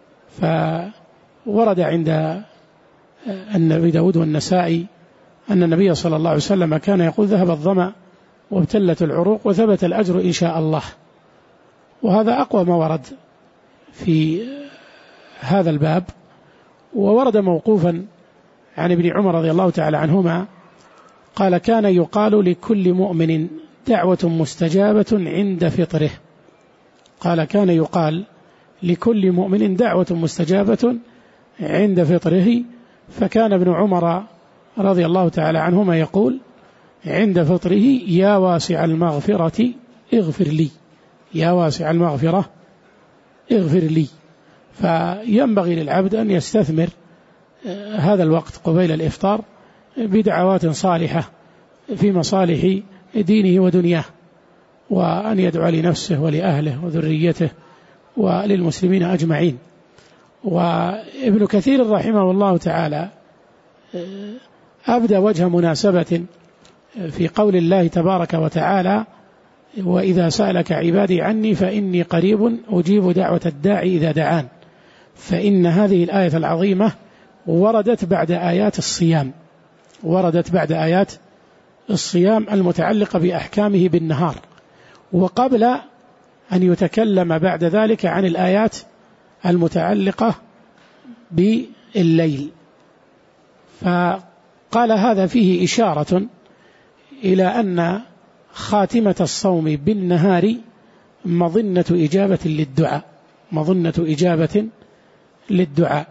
فورد عند النبي داود والنسائي أن النبي صلى الله عليه وسلم كان يقول: ذهب الظمأ وابتلت العروق وثبت الأجر إن شاء الله. وهذا أقوى ما ورد في هذا الباب. وورد موقوفا عن ابن عمر رضي الله تعالى عنهما قال: كان يقال لكل مؤمن دعوة مستجابة عند فطره قال كان يقال لكل مؤمن دعوة مستجابة عند فطره. فكان ابن عمر رضي الله تعالى عنهما يقول عند فطره: يا واسع المغفرة اغفر لي يا واسع المغفرة اغفر لي. فينبغي للعبد أن يستثمر هذا الوقت قبيل الإفطار بدعوات صالحة في مصالح دينه ودنياه، وأن يدعو لنفسه ولأهله وذريته وللمسلمين أجمعين. وابن كثير رحمه الله تعالى أبدى وجه مناسبة في قول الله تبارك وتعالى: وإذا سألك عبادي عني فإني قريب أجيب دعوة الداعي إذا دعان. فإن هذه الآية العظيمة وردت بعد آيات الصيام وردت بعد آيات الصيام المتعلقة بأحكامه بالنهار، وقبل أن يتكلم بعد ذلك عن الآيات المتعلقة بالليل. فقال هذا فيه إشارة إلى أن خاتمة الصوم بالنهار مظنة إجابة للدعاء مظنة إجابة للدعاء.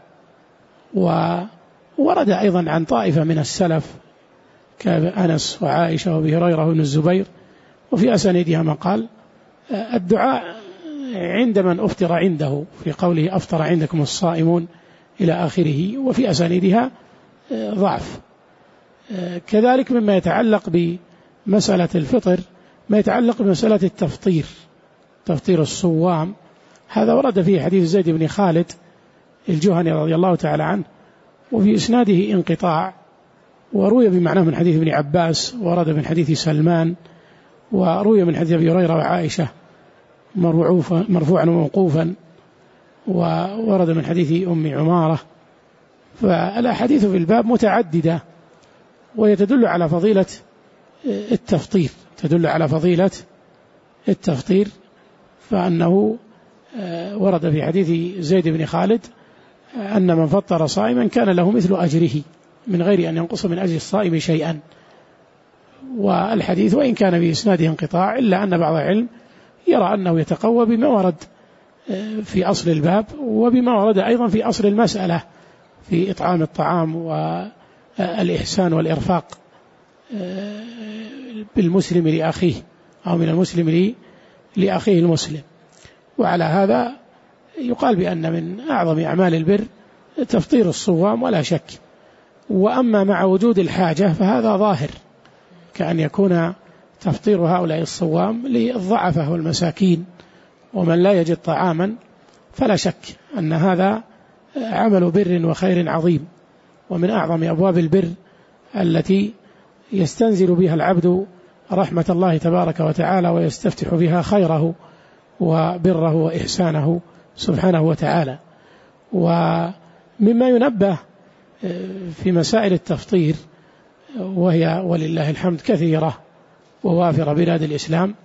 وورد أيضا عن طائفة من السلف كأنس وعائشة وأبي هريرة وابن الزبير وفي أسانيدها مقال: الدعاء عند من أفطر عنده، في قوله أفطر عندكم الصائمون إلى آخره، وفي أسانيدها ضعف. كذلك مما يتعلق بمسألة الفطر ما يتعلق بمسألة التفطير، تفطير الصوام، هذا ورد فيه حديث زيد بن خالد الجهني رضي الله تعالى عنه، وفي إسناده انقطاع، وروي بمعناه من حديث ابن عباس، ورد من حديث سلمان، وروي من حديث أبي هريرة وعائشة مرفوعا وموقوفا، وورد من حديث أم عمارة. فالأحاديث في الباب متعددة، ويتدل على فضيلة التفطير، تدل على فضيلة التفطير، فأنه ورد في حديث زيد بن خالد أن من فطر صائما كان له مثل أجره من غير أن ينقص من أجر الصائم شيئا. والحديث وإن كان في إسناده انقطاع، إلا أن بعض العلم يرى أنه يتقوى بما ورد في أصل الباب، وبما ورد أيضا في أصل المسألة في إطعام الطعام والإحسان والإرفاق بالمسلم لأخيه، أو من المسلم لأخيه المسلم. وعلى هذا يقال بأن من أعظم أعمال البر تفطير الصوام ولا شك. وأما مع وجود الحاجة فهذا ظاهر، كأن يكون تفطير هؤلاء الصوام للضعفة والمساكين ومن لا يجد طعاما، فلا شك أن هذا عمل بر وخير عظيم، ومن أعظم أبواب البر التي يستنزل بها العبد رحمة الله تبارك وتعالى، ويستفتح بها خيره وبره وإحسانه سبحانه وتعالى. ومما ينبه في مسائل التفطير، وهي ولله الحمد كثيرة ووافرة بلاد الإسلام،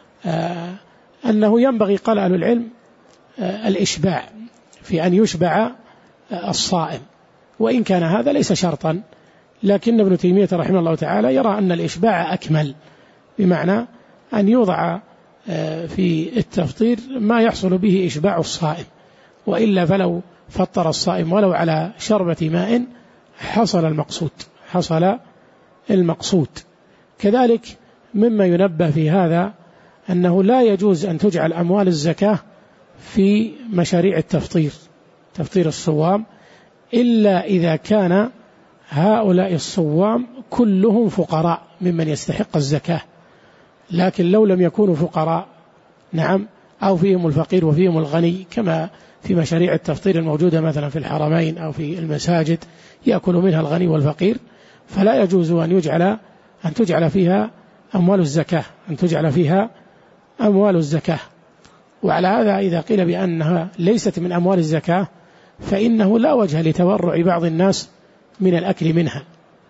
أنه ينبغي قال أهل العلم الإشباع، في أن يشبع الصائم، وإن كان هذا ليس شرطا، لكن ابن تيمية رحمه الله تعالى يرى أن الإشباع أكمل، بمعنى أن يوضع في التفطير ما يحصل به إشباع الصائم، وإلا فلو فطر الصائم ولو على شربة ماء حصل المقصود حصل المقصود. كذلك مما ينبه في هذا أنه لا يجوز أن تجعل أموال الزكاة في مشاريع التفطير، تفطير الصوام، إلا إذا كان هؤلاء الصوام كلهم فقراء ممن يستحق الزكاة. لكن لو لم يكونوا فقراء، نعم، أو فيهم الفقير وفيهم الغني، كما في مشاريع التفطير الموجودة مثلا في الحرمين أو في المساجد يأكل منها الغني والفقير، فلا يجوز أن يجعل أن تجعل فيها أموال الزكاة أن تجعل فيها أموال الزكاة. وعلى هذا إذا قيل بأنها ليست من أموال الزكاة، فإنه لا وجه لتورع بعض الناس من الأكل منها،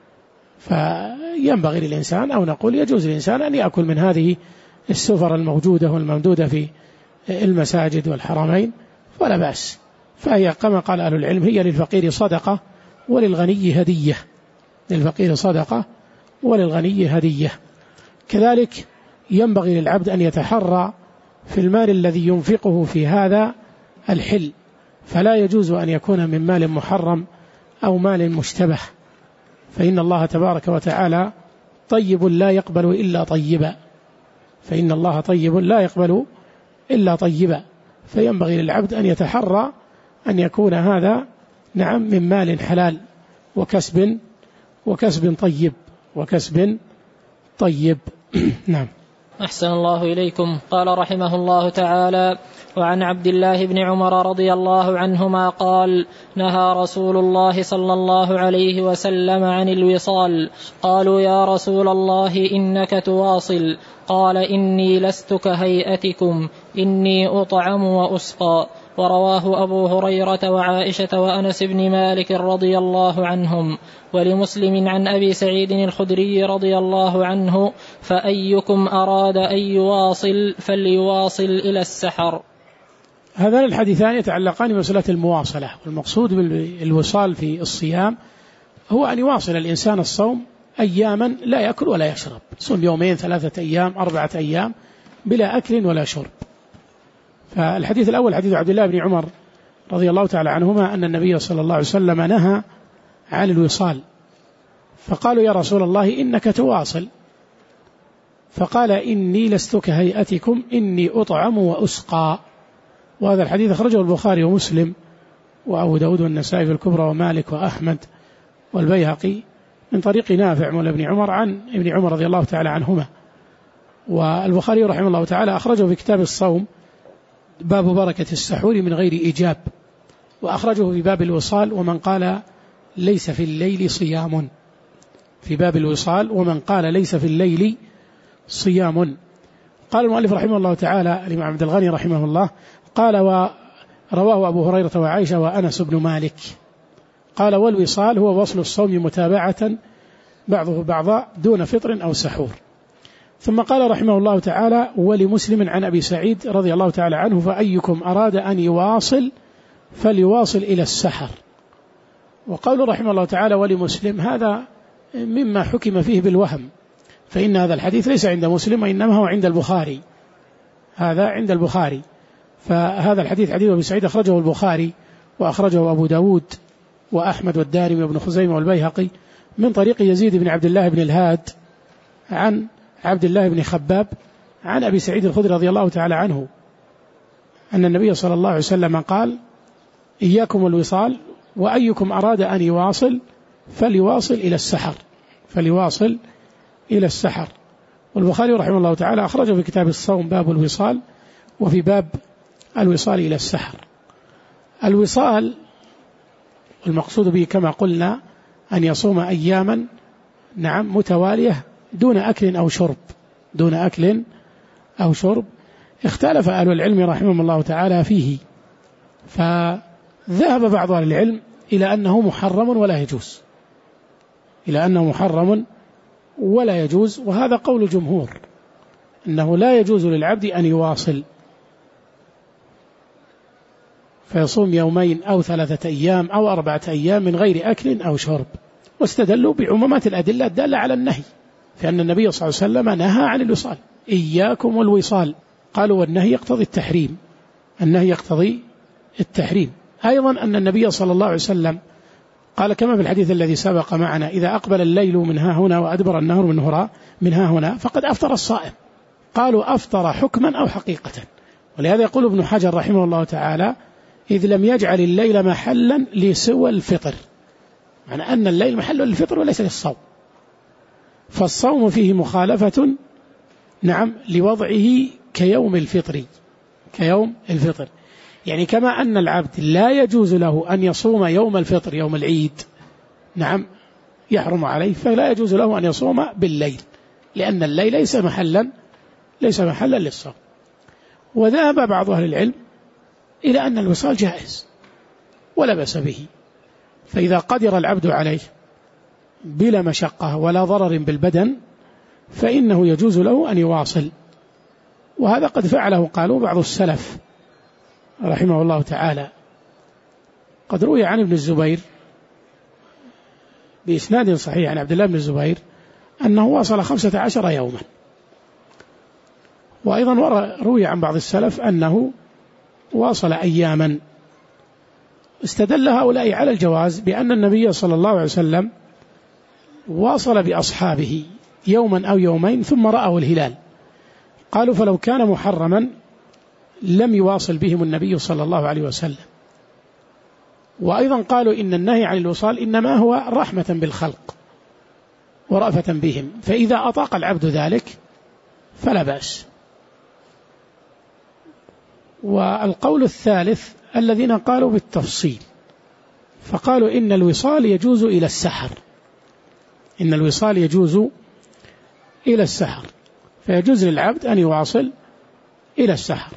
فينبغي للإنسان، أو نقول يجوز للإنسان أن يأكل من هذه السفر الموجودة والممدودة في المساجد والحرمين، ولا بأس. فهي كما قال أهل العلم هي للفقير صدقة وللغني هدية، للفقير صدقة وللغني هدية. كذلك ينبغي للعبد أن يتحرى في المال الذي ينفقه في هذا الحل، فلا يجوز أن يكون من مال محرم أو مال مشتبه، فإن الله تبارك وتعالى طيب لا يقبل إلا طيبا، فإن الله طيب لا يقبل إلا طيبا. فينبغي للعبد أن يتحرى أن يكون هذا نعم من مال حلال وكسب وكسب طيب وكسب طيب. نعم. أحسن الله إليكم. قال رحمه الله تعالى: وعن عبد الله بن عمر رضي الله عنهما قال: نهى رسول الله صلى الله عليه وسلم عن الوصال. قالوا: يا رسول الله إنك تواصل. قال: إني لست كهيئتكم، إني أطعم وأسقى. ورواه أبو هريرة وعائشة وأنس بن مالك رضي الله عنهم. ولمسلم عن أبي سعيد الخدري رضي الله عنه: فأيكم أراد أن يواصل فليواصل إلى السحر. هذان الحديثان يتعلقان بمسألة المواصلة، والمقصود بالوصال في الصيام هو أن يواصل الإنسان الصوم أياما لا يأكل ولا يشرب، صوم يومين ثلاثة أيام أربعة أيام بلا أكل ولا شرب. فالحديث الأول حديث عبد الله بن عمر رضي الله تعالى عنهما أن النبي صلى الله عليه وسلم نهى عن الوصال، فقالوا: يا رسول الله إنك تواصل. فقال: إني لست كهيئتكم، إني أطعم وأسقى. وهذا الحديث أخرجه البخاري ومسلم وأبو داود والنسائي في الكبرى ومالك وأحمد والبيهقي من طريق نافع مولى ابن عمر عن ابن عمر رضي الله تعالى عنهما. والبخاري رحمه الله تعالى أخرجه في كتاب الصوم باب بركة السحور من غير إيجاب، وأخرجه في باب الوصال ومن قال ليس في الليل صيام، في باب الوصال ومن قال ليس في الليل صيام. قال المؤلف رحمه الله تعالى الإمام عبد الغني رحمه الله قال ورواه أبو هريرة وعائشة وأنس بن مالك قال والوصال هو وصل الصوم متابعة بعضه بعضا دون فطر أو سحور. ثم قال رحمه الله تعالى ولمسلم عن أبي سعيد رضي الله تعالى عنه فأيكم أراد أن يواصل فليواصل إلى السحر. وقول رحمه الله تعالى ولمسلم هذا مما حكم فيه بالوهم، فإن هذا الحديث ليس عند مسلم وإنما هو عند البخاري، هذا عند البخاري. فهذا الحديث حديث أبي سعيد أخرجه البخاري وأخرجه أبو داود وأحمد والدارمي وابن خزيمة والبيهقي من طريق يزيد بن عبد الله بن الهاد عن عبد الله بن خباب عن أبي سعيد الخدري رضي الله تعالى عنه أن النبي صلى الله عليه وسلم قال إياكم الوصال وأيكم أراد أن يواصل فليواصل إلى السحر، فليواصل إلى السحر. والبخاري رحمه الله تعالى أخرجه في كتاب الصوم باب الوصال وفي باب الوصال إلى السحر. الوصال المقصود به كما قلنا أن يصوم أياما نعم متوالية دون أكل أو شرب، دون أكل أو شرب. اختلف أهل العلم رحمهم الله تعالى فيه، فذهب بعض أهل العلم إلى أنه محرم ولا يجوز، إلى أنه محرم ولا يجوز، وهذا قول الجمهور أنه لا يجوز للعبد أن يواصل فيصوم يومين أو ثلاثة أيام أو أربعة أيام من غير أكل أو شرب. واستدلوا بعمومات الأدلة الدالة على النهي، فأن النبي صلى الله عليه وسلم نهى عن الوصال إياكم والوصال، قالوا والنهي يقتضي التحريم، النهي يقتضي التحريم. أيضا أن النبي صلى الله عليه وسلم قال كما في الحديث الذي سبق معنا إذا أقبل الليل من ها هنا وأدبر النهر من هنا من ها هنا فقد أفطر الصائم. قالوا أفطر حكما أو حقيقة. ولهذا يقول ابن حجر رحمه الله تعالى إذ لم يجعل الليل محلا لسوى الفطر، معنى أن الليل محل للفطر وليس للصوم، فالصوم فيه مخالفة نعم لوضعه كيوم الفطر، كيوم الفطر. يعني كما أن العبد لا يجوز له أن يصوم يوم الفطر يوم العيد نعم يحرم عليه، فلا يجوز له أن يصوم بالليل، لأن الليل ليس محلا ليس محلا للصوم. وذهب بعض أهل العلم إلى أن الوصال جائز ولا بأس به، فإذا قدر العبد عليه بلا مشقة ولا ضرر بالبدن فإنه يجوز له أن يواصل. وهذا قد فعله قالوا بعض السلف رحمه الله تعالى. قد روي عن ابن الزبير بإسناد صحيح عن عبد الله بن الزبير أنه واصل خمسة عشر يوما. وأيضا روي عن بعض السلف أنه واصل أياما. استدل هؤلاء على الجواز بأن النبي صلى الله عليه وسلم واصل بأصحابه يوما أو يومين ثم رأوا الهلال، قالوا فلو كان محرما لم يواصل بهم النبي صلى الله عليه وسلم. وأيضا قالوا إن النهي عن الوصال إنما هو رحمة بالخلق ورأفة بهم، فإذا أطاق العبد ذلك فلا بأس. والقول الثالث الذين قالوا بالتفصيل، فقالوا إن الوصال يجوز إلى السحر، إن الوصال يجوز إلى السحر، فيجوز للعبد أن يواصل إلى السحر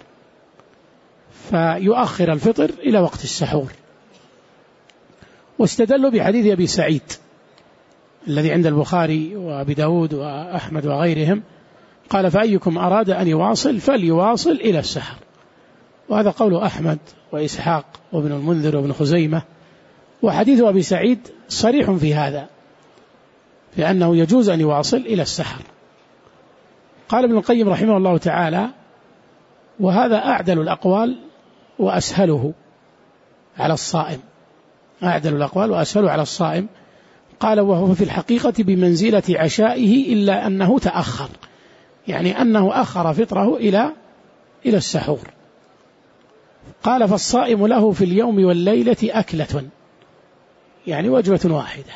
فيؤخر الفطر إلى وقت السحور. واستدلوا بحديث أبي سعيد الذي عند البخاري وأبي داود وأحمد وغيرهم، قال فأيكم أراد أن يواصل فليواصل إلى السحر. وهذا قول أحمد وإسحاق وابن المنذر وابن خزيمة. وحديث أبي سعيد صريح في هذا، في أنه يجوز أن يواصل إلى السحر. قال ابن القيم رحمه الله تعالى وهذا أعدل الأقوال وأسهله على الصائم، أعدل الأقوال وأسهله على الصائم. قال وهو في الحقيقة بمنزلة عشائه إلا أنه تأخر، يعني أنه أخر فطره إلى إلى السحور. قال فالصائم له في اليوم والليلة أكلة، يعني وجبة واحدة،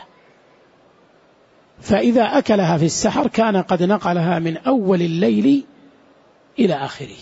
فإذا أكلها في السحر كان قد نقلها من أول الليل إلى آخره.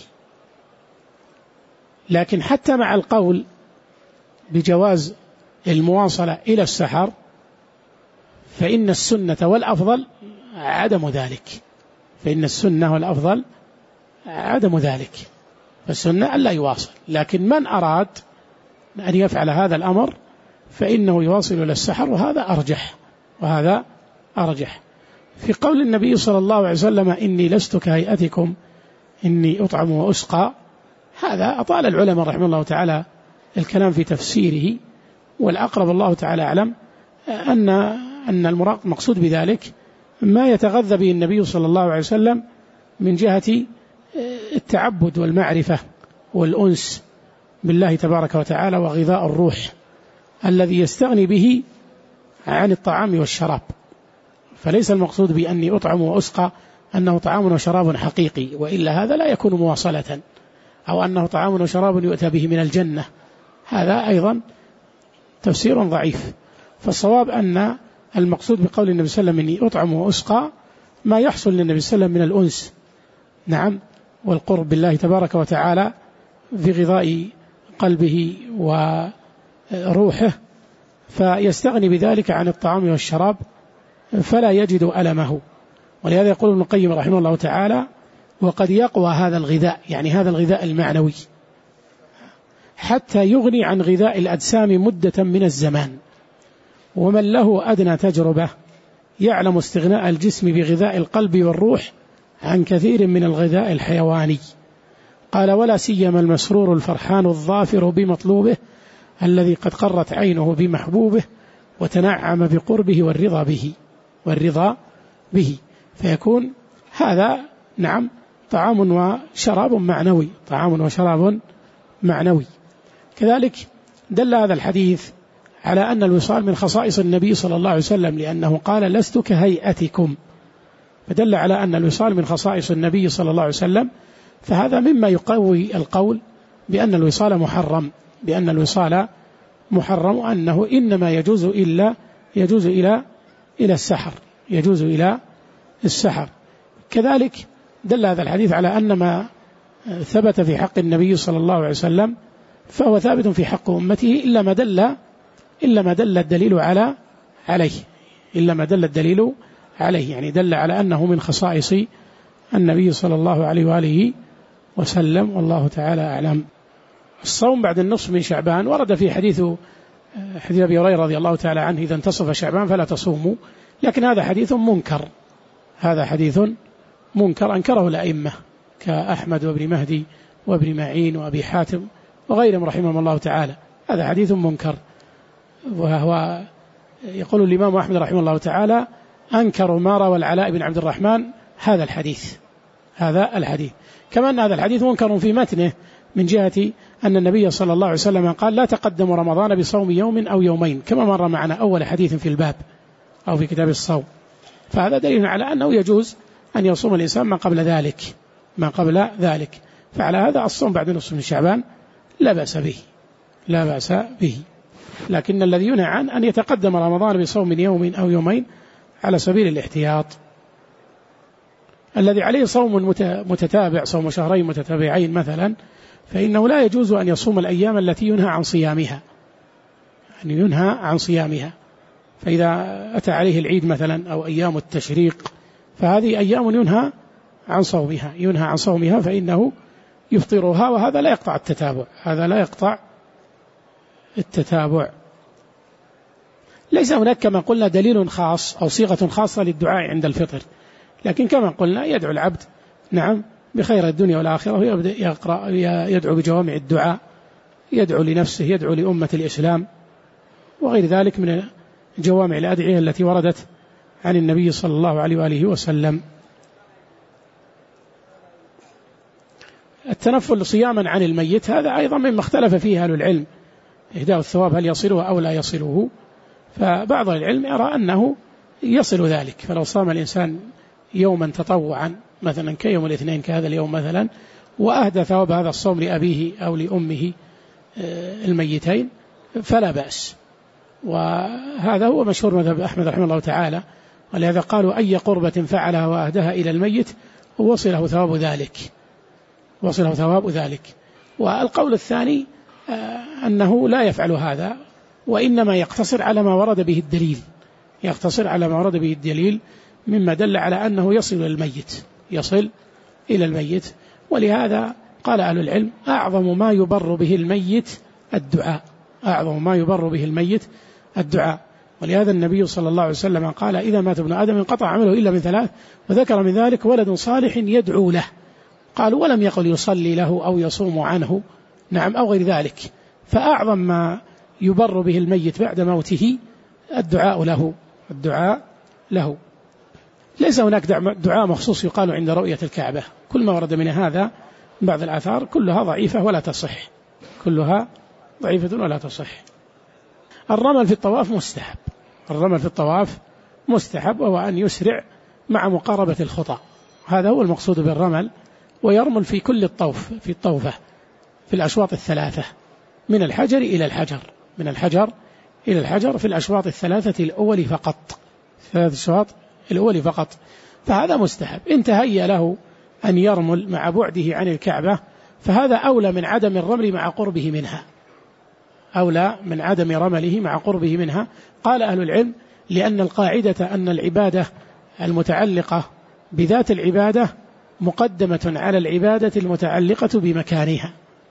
لكن حتى مع القول بجواز المواصلة إلى السحر فإن السنة والأفضل عدم ذلك، فإن السنة والأفضل عدم ذلك، فالسنة ألا يواصل. لكن من أراد أن يفعل هذا الأمر فإنه يواصل إلى السحر، وهذا أرجح، وهذا أرجح. في قول النبي صلى الله عليه وسلم إني لست كهيئتكم إني أطعم وأسقى، هذا أطال العلماء رحمه الله تعالى الكلام في تفسيره، والأقرب الله تعالى أعلم أن أن المقصود بذلك ما يتغذى به النبي صلى الله عليه وسلم من جهة التعبد والمعرفة والأنس بالله تبارك وتعالى وغذاء الروح الذي يستغني به عن الطعام والشراب. فليس المقصود بأني أطعم وأسقى أنه طعام وشراب حقيقي، وإلا هذا لا يكون مواصلة، أو أنه طعام وشراب يؤتى به من الجنة، هذا أيضا تفسير ضعيف. فالصواب أن المقصود بقول النبي صلى الله عليه وسلم إني أطعم وأسقى ما يحصل للنبي صلى الله عليه وسلم من الأنس، نعم، والقرب بالله تبارك وتعالى في غذاء قلبه وروحه، فيستغني بذلك عن الطعام والشراب فلا يجد ألمه. ولهذا يقول ابن القيم رحمه الله تعالى وقد يقوى هذا الغذاء، يعني هذا الغذاء المعنوي، حتى يغني عن غذاء الأجسام مدة من الزمان، ومن له أدنى تجربة يعلم استغناء الجسم بغذاء القلب والروح عن كثير من الغذاء الحيواني. قال ولا سيما المسرور الفرحان الظافر بمطلوبه الذي قد قرت عينه بمحبوبه وتنعم بقربه والرضا به والرضا به فيكون هذا نعم طعام وشراب معنوي، طعام وشراب معنوي. كذلك دل هذا الحديث على أن الوصال من خصائص النبي صلى الله عليه وسلم، لأنه قال لست كهيئتكم، فدل على أن الوصال من خصائص النبي صلى الله عليه وسلم. فهذا مما يقوي القول بأن الوصال محرم، بأن الوصال محرم، وأنه إنما يجوز إلا يجوز إلى إلى السحر، يجوز إلى السحر. كذلك دل هذا الحديث على أن ما ثبت في حق النبي صلى الله عليه وسلم فهو ثابت في حق أمته إلا ما دل إلا ما دل الدليل على عليه إلا ما دل الدليل عليه يعني دل على أنه من خصائص النبي صلى الله عليه وآله وسلم، والله تعالى أعلم. الصوم بعد النصف من شعبان ورد في حديث حديث أبي هريرة رضي الله تعالى عنه إذا انتصف شعبان فلا تصوموا، لكن هذا حديث منكر، هذا حديث منكر أنكره الأئمة كأحمد وابن مهدي وابن معين وأبي حاتم وغيرهم رحمهم الله تعالى، هذا حديث منكر. وهو يقول الإمام أحمد رحمه الله تعالى أنكر ما روى العلاء بن عبد الرحمن هذا الحديث هذا الحديث كما أن هذا الحديث منكر في متنه من جهة أن النبي صلى الله عليه وسلم قال لا تقدموا رمضان بصوم يوم أو يومين، كما مر معنا أول حديث في الباب أو في كتاب الصوم. فهذا دليل على أنه يجوز أن يصوم الإنسان ما قبل ذلك ما قبل ذلك فعلى هذا الصوم بعد نصف من شعبان لا بأس به لا بأس به لكن الذي ينهى عن أن يتقدم رمضان بصوم يوم أو يومين على سبيل الاحتياط. الذي عليه صوم متتابع، صوم شهرين متتابعين مثلا، فإنه لا يجوز أن يصوم الأيام التي ينهى عن صيامها، يعني ينهى عن صيامها. فإذا أتى عليه العيد مثلا أو أيام التشريق فهذه أيام ينهى عن صومها ينهى عن صومها فإنه يفطرها، وهذا لا يقطع التتابع هذا لا يقطع التتابع. ليس هناك كما قلنا دليل خاص أو صيغة خاصة للدعاء عند الفطر، لكن كما قلنا يدعو العبد نعم بخير الدنيا والآخرة، ويبدأ يقرأ يدعو بجوامع الدعاء، يدعو لنفسه، يدعو لأمة الإسلام وغير ذلك من جوامع الأدعية التي وردت عن النبي صلى الله عليه وآله وسلم. التنفل صياما عن الميت هذا أيضا مما اختلف فيه أهل العلم، إهداء الثواب هل يصله أو لا يصله، فبعض العلم يرى أنه يصل ذلك، فلو صام الإنسان يوما تطوعا مثلا كيوم الاثنين كهذا اليوم مثلا وأهدى ثواب هذا الصوم لأبيه أو لأمه الميتين فلا بأس. وهذا هو مشهور مذهب أحمد رحمه الله تعالى، ولهذا قالوا أي قربة فعلها وأهدها إلى الميت وصله ثواب ذلك، وصله ثواب ذلك. والقول الثاني أنه لا يفعل هذا، وإنما يقتصر على ما ورد به الدليل، يقتصر على ما ورد به الدليل مما دل على أنه يصل إلى الميت، يصل إلى الميت. ولهذا قال أهل العلم أعظم ما يبر به الميت الدعاء، أعظم ما يبر به الميت الدعاء. ولهذا النبي صلى الله عليه وسلم قال إذا مات ابن آدم انقطع عمله إلا من ثلاث، وذكر من ذلك ولد صالح يدعو له. قالوا ولم يقل يصلي له أو يصوم عنه، نعم، أو غير ذلك. فأعظم ما يبر به الميت بعد موته الدعاء له، الدعاء له. ليس هناك دعاء مخصوص يقال عند رؤية الكعبة، كل ما ورد من هذا بعض الآثار كلها ضعيفة ولا تصح، كلها ضعيفة ولا تصح. الرمل في الطواف مستحب، الرمل في الطواف مستحب، وهو أن يسرع مع مقاربة الخطى، هذا هو المقصود بالرمل. ويرمل في كل الطوف، في الطوفة في الأشواط الثلاثة من الحجر إلى الحجر، من الحجر إلى الحجر في الأشواط الثلاثة الأول فقط، ثلاث أشواط الأول فقط، فهذا مستحب. إن تهيأ له أن يرمل مع بعده عن الكعبة فهذا أولى من عدم الرمل مع قربه منها، أولى من عدم رمله مع قربه منها. قال أهل العلم لأن القاعدة أن العبادة المتعلقة بذات العبادة مقدمة على العبادة المتعلقة بمكانها،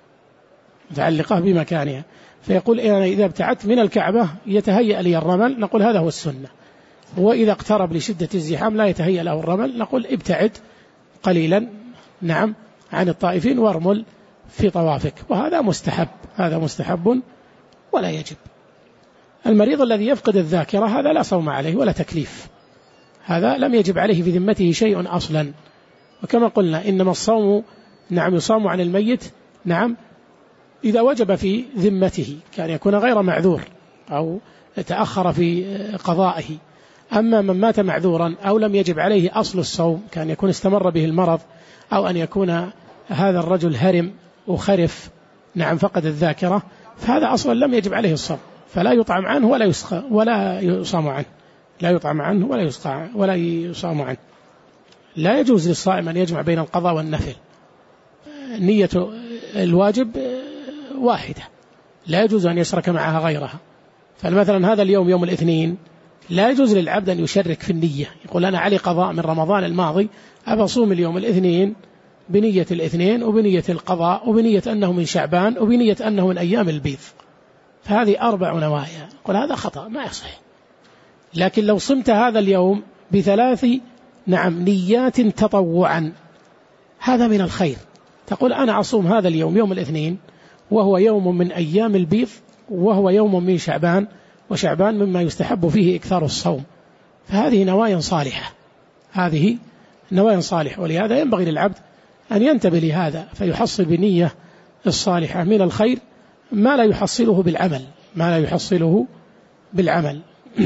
متعلقة بمكانها. فيقول أنا إذا ابتعدت من الكعبة يتهيأ لي الرمل، نقول هذا هو السنة. وإذا اقترب لشدة الزحام لا يتهيأ له الرمل، نقول ابتعد قليلا، نعم، عن الطائفين وارمل في طوافك، وهذا مستحب، هذا مستحب ولا يجب. المريض الذي يفقد الذاكرة هذا لا صوم عليه ولا تكليف، هذا لم يجب عليه في ذمته شيء أصلا. وكما قلنا إنما الصوم، نعم، يصام عن الميت، نعم، إذا وجب في ذمته كان يكون غير معذور أو تأخر في قضائه. أما من مات معذورا أو لم يجب عليه أصل الصوم، كان يكون استمر به المرض، أو أن يكون هذا الرجل هرم وخرف، نعم، فقد الذاكرة، فهذا أصلا لم يجب عليه الصوم، فلا يطعم عنه ولا يسقى ولا يصام عنه، لا يطعم عنه ولا يسقى ولا يصام عنه. لا يجوز للصائم أن يجمع بين القضاء والنفل، نية الواجب واحدة، لا يجوز أن يشرك معها غيرها. فمثلا هذا اليوم يوم الاثنين لا يجوز للعبد أن يشرك في النية، يقول أنا علي قضاء من رمضان الماضي أبى أصوم اليوم الاثنين بنية الاثنين وبنية القضاء وبنية أنه من شعبان وبنية أنه من أيام البيض، فهذه أربع نوايا، يقول هذا خطأ ما يصح. لكن لو صمت هذا اليوم بثلاث، نعم، نيات تطوعا، هذا من الخير. تقول أنا أصوم هذا اليوم يوم الاثنين وهو يوم من أيام البيض وهو يوم من شعبان، وشعبان مما يستحب فيه إكثار الصوم، فهذه نوايا صالحة، هذه نوايا صالحة. ولهذا ينبغي للعبد أن ينتبه لهذا فيحصل بنية الصالحة من الخير ما لا يحصله بالعمل، ما لا يحصله بالعمل.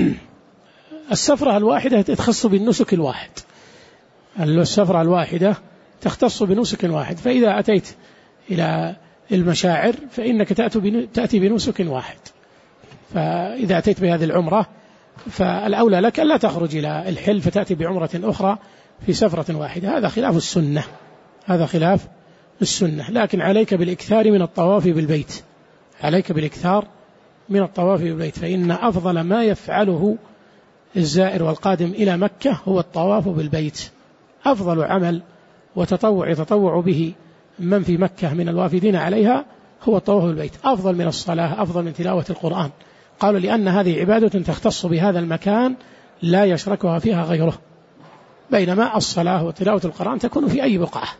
السفرة الواحدة تختص بالنسك الواحد، السفرة الواحدة تختص بنسك واحد، فإذا أتيت إلى المشاعر فإنك تأتي بنسك واحد. فإذا أتيت بهذه العمرة فالأولى لك ألا تخرج إلى الحل فتأتي بعمرة أخرى في سفرة واحدة، هذا خلاف السنة، هذا خلاف السنة. لكن عليك بالإكثار من الطواف بالبيت، عليك بالإكثار من الطواف بالبيت، فإن أفضل ما يفعله الزائر والقادم إلى مكة هو الطواف بالبيت، أفضل عمل وتطوع يتطوع به من في مكة من الوافدين عليها هو الطواف بالبيت، أفضل من الصلاة، أفضل من تلاوة القرآن. قالوا لأن هذه عبادة تختص بهذا المكان لا يشركها فيها غيره، بينما الصلاة وتلاوة القرآن تكون في أي بقعة.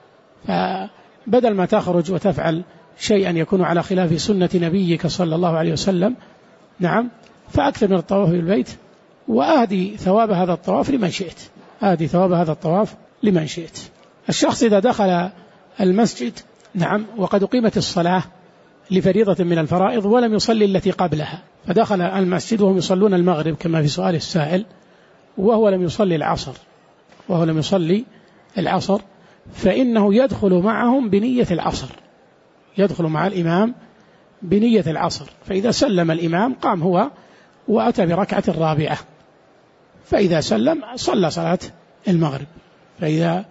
فبدل ما تخرج وتفعل شيئا يكون على خلاف سنة نبيك صلى الله عليه وسلم، نعم، فأكثر من الطواف بالبيت، وأهدي ثواب هذا الطواف لمن شئت، أهدي ثواب هذا الطواف لمن شئت. الشخص إذا دخل المسجد، نعم، وقد أقيمت الصلاة لفريضة من الفرائض ولم يصلي التي قبلها، فدخل المسجد وهم يصلون المغرب كما في سؤال السائل، وهو لم يصلي العصر وهو لم يصلي العصر فإنه يدخل معهم بنية العصر، يدخل مع الإمام بنية العصر، فإذا سلم الإمام قام هو وأتى بركعة الرابعة، فإذا سلم صلى صلاة المغرب، فإذا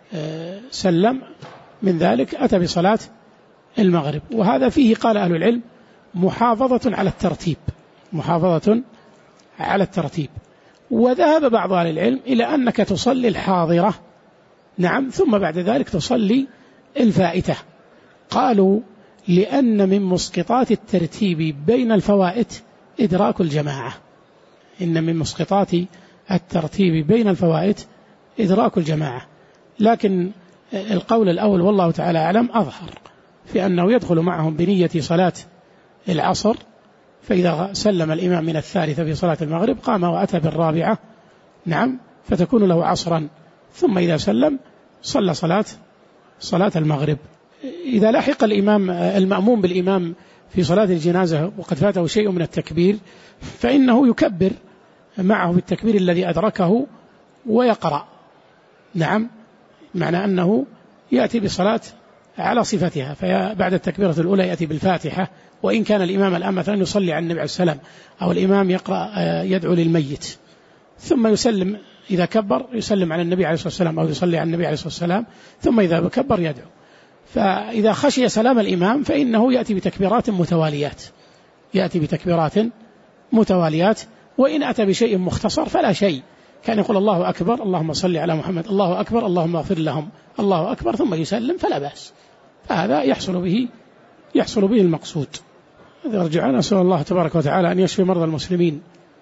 سلم من ذلك أتى بصلاة المغرب. وهذا فيه قال أهل العلم محافظة على الترتيب، محافظة على الترتيب. وذهب بعض أهل العلم إلى أنك تصلي الحاضرة نعم ثم بعد ذلك تصلي الفائتة. قالوا لأن من مسقطات الترتيب بين الفوائت إدراك الجماعة، إن من مسقطات الترتيب بين الفوائت إدراك الجماعة. لكن القول الأول والله تعالى أعلم أظهر في أنه يدخل معهم بنية صلاة العصر، فإذا سلم الإمام من الثالثة في صلاة المغرب قام وأتى بالرابعة نعم فتكون له عصرا، ثم إذا سلم صلى صلاة صلاة المغرب. إذا لحق الإمام المأموم بالإمام في صلاة الجنازة وقد فاته شيء من التكبير فإنه يكبر معه بالتكبير الذي أدركه ويقرأ نعم، معنى أنه يأتي بصلاة على صفتها، فبعد التكبيرة الأولى يأتي بالفاتحة، وإن كان الإمام الآن مثلا يصلي على النبي عليه السلام أو الإمام يقرأ يدعو للميت، ثم يسلم إذا كبر يسلم على النبي عليه الصلاة والسلام أو يصلي على النبي عليه الصلاة والسلام، ثم إذا كبر يدعو. فإذا خشي سلام الإمام فإنه يأتي بتكبيرات متواليات، يأتي بتكبيرات متواليات، وإن أتى بشيء مختصر فلا شيء، كان يقول الله أكبر اللهم صل على محمد، الله أكبر اللهم اغفر لهم، الله أكبر، ثم يسلم فلا بأس، فهذا يحصل به يحصل به المقصود. أرجع نسأل الله تبارك وتعالى أن يشفي مرضى المسلمين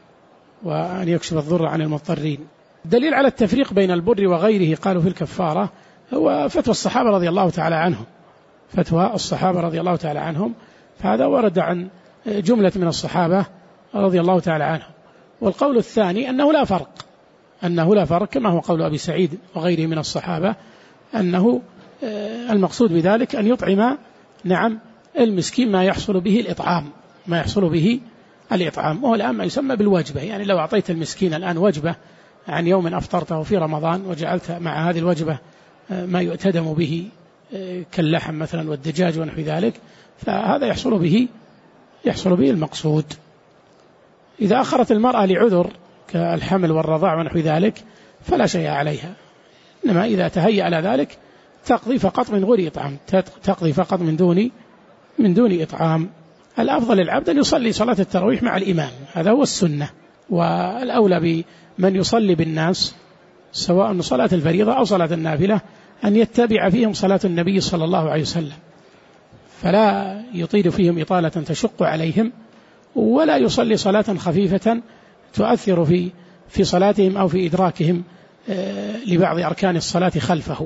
وأن يكشف الضر عن المضطرين. دليل على التفريق بين البر وغيره قالوا في الكفارة هو فتوى الصحابة رضي الله تعالى عنهم، فتوى الصحابة رضي الله تعالى عنهم، فهذا ورد عن جملة من الصحابة رضي الله تعالى عنهم. والقول الثاني أنه لا فرق، أنه لا فرق كما هو قول أبي سعيد وغيره من الصحابة، أنه المقصود بذلك أن يطعم نعم المسكين ما يحصل به الإطعام، ما يحصل به الإطعام، وهو الآن ما يسمى بالوجبة. يعني لو أعطيت المسكين الآن وجبة عن يوم أفطرته في رمضان وجعلت مع هذه الوجبة ما يؤتدم به كاللحم مثلا والدجاج ونحو ذلك، فهذا يحصل به يحصل به المقصود. إذا أخرت المرأة لعذر كالحمل والرضاع ونحو ذلك فلا شيء عليها، إنما إذا تهيأ على ذلك تقضي فقط من غير إطعام، تقضي فقط من دون من دون إطعام. الأفضل للعبد أن يصلي صلاة التراويح مع الإمام، هذا هو السنة، والأولى بمن يصلي بالناس سواء صلاة الفريضة أو صلاة النافلة أن يتبع فيهم صلاة النبي صلى الله عليه وسلم، فلا يطيل فيهم إطالة تشق عليهم، ولا يصلي صلاة خفيفة تؤثر في في صلاتهم أو في إدراكهم لبعض أركان الصلاة خلفه،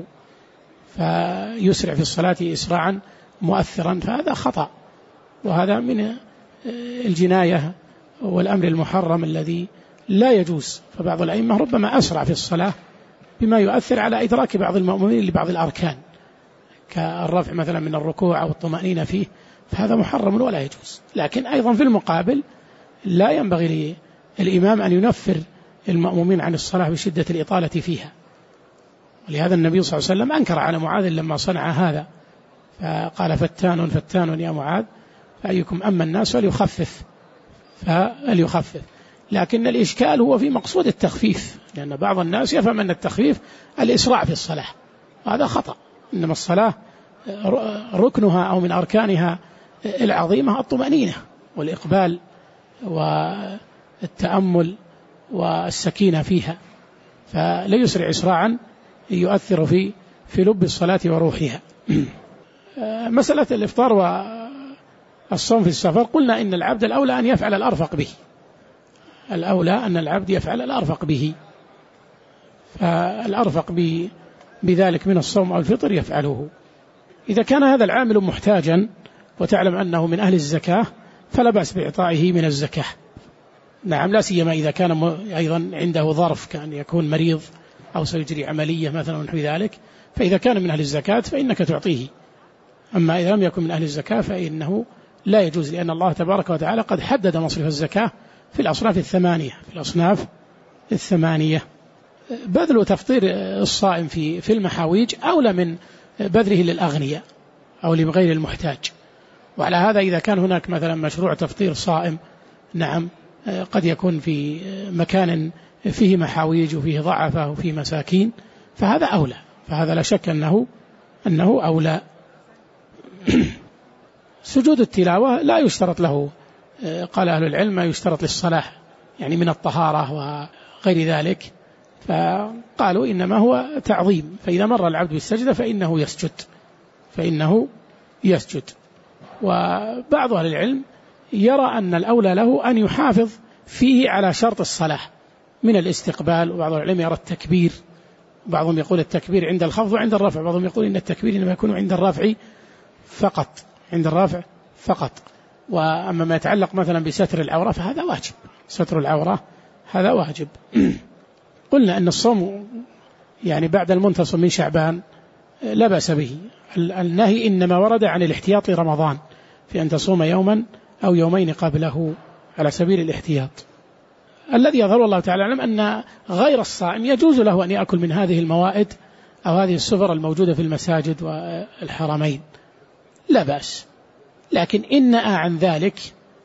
فيسرع في الصلاة إسراعا مؤثرا، فهذا خطأ، وهذا من الجناية والأمر المحرم الذي لا يجوز. فبعض الأئمة ربما أسرع في الصلاة بما يؤثر على إدراك بعض المؤمنين لبعض الأركان كالرفع مثلا من الركوع أو الطمأنينة فيه، فهذا محرم ولا يجوز. لكن أيضا في المقابل لا ينبغي للإمام أن ينفر المأمومين عن الصلاة بشدة الإطالة فيها، ولهذا النبي صلى الله عليه وسلم أنكر على معاذ لما صنع هذا، فقال فتان فتان يا معاذ فأيكم أما الناس فليخفف فليخفف. لكن الإشكال هو في مقصود التخفيف، لأن بعض الناس يفهم أن التخفيف الإسراع في الصلاة، هذا خطأ، إنما الصلاة ركنها أو من أركانها العظيمة الطمأنينة والإقبال والتأمل والسكينة فيها، فلا يسرع إسراعا يؤثر في في لب الصلاة وروحها. مسألة الإفطار والصوم في السفر قلنا إن العبد الأولى أن يفعل الأرفق به، الأولى أن العبد يفعل الأرفق به، فالأرفق بذلك من الصوم أو الفطر يفعله. إذا كان هذا العامل محتاجا وتعلم أنه من أهل الزكاة فلا بأس بإعطائه من الزكاة، نعم، لا سيما إذا كان أيضا عنده ظرف كأن يكون مريض أو سيجري عملية مثلا ونحو ذلك، فإذا كان من أهل الزكاة فإنك تعطيه. أما إذا لم يكن من أهل الزكاة فإنه لا يجوز، لأن الله تبارك وتعالى قد حدد مصرف الزكاة في الأصناف الثمانية في الأصناف الثمانية. بذل تفطير الصائم في في المحاويج أولى من بذله للأغنياء أو لغير المحتاج، وعلى هذا إذا كان هناك مثلا مشروع تفطير صائم نعم قد يكون في مكان فيه محاويج وفيه ضعفة وفيه مساكين فهذا أولى، فهذا لا شك أنه أنه أولى. سجود التلاوة لا يشترط له، قال أهل العلم ما يشترط للصلاة يعني من الطهارة وغير ذلك، فقالوا إنما هو تعظيم، فإذا مر العبد بالسجدة فإنه يسجد فإنه يسجد. وبعض أهل العلم يرى أن الأولى له أن يحافظ فيه على شرط الصلاة من الاستقبال، وبعض العلم يرى التكبير، بعضهم يقول التكبير عند الخفض وعند الرفع، بعضهم يقول إن التكبير إنما يكون عند الرفع فقط عند الرفع فقط. وأما ما يتعلق مثلا بستر العورة فهذا واجب، ستر العورة هذا واجب. قلنا أن الصوم يعني بعد المنتصف من شعبان لا بأس به، النهي إنما ورد عن الاحتياط رمضان في أن تصوم يوما أو يومين قبله على سبيل الاحتياط. الذي يظهر الله تعالى علم أن غير الصائم يجوز له أن يأكل من هذه الموائد أو هذه السفر الموجودة في المساجد والحرمين لا بأس، لكن إن نأى عن ذلك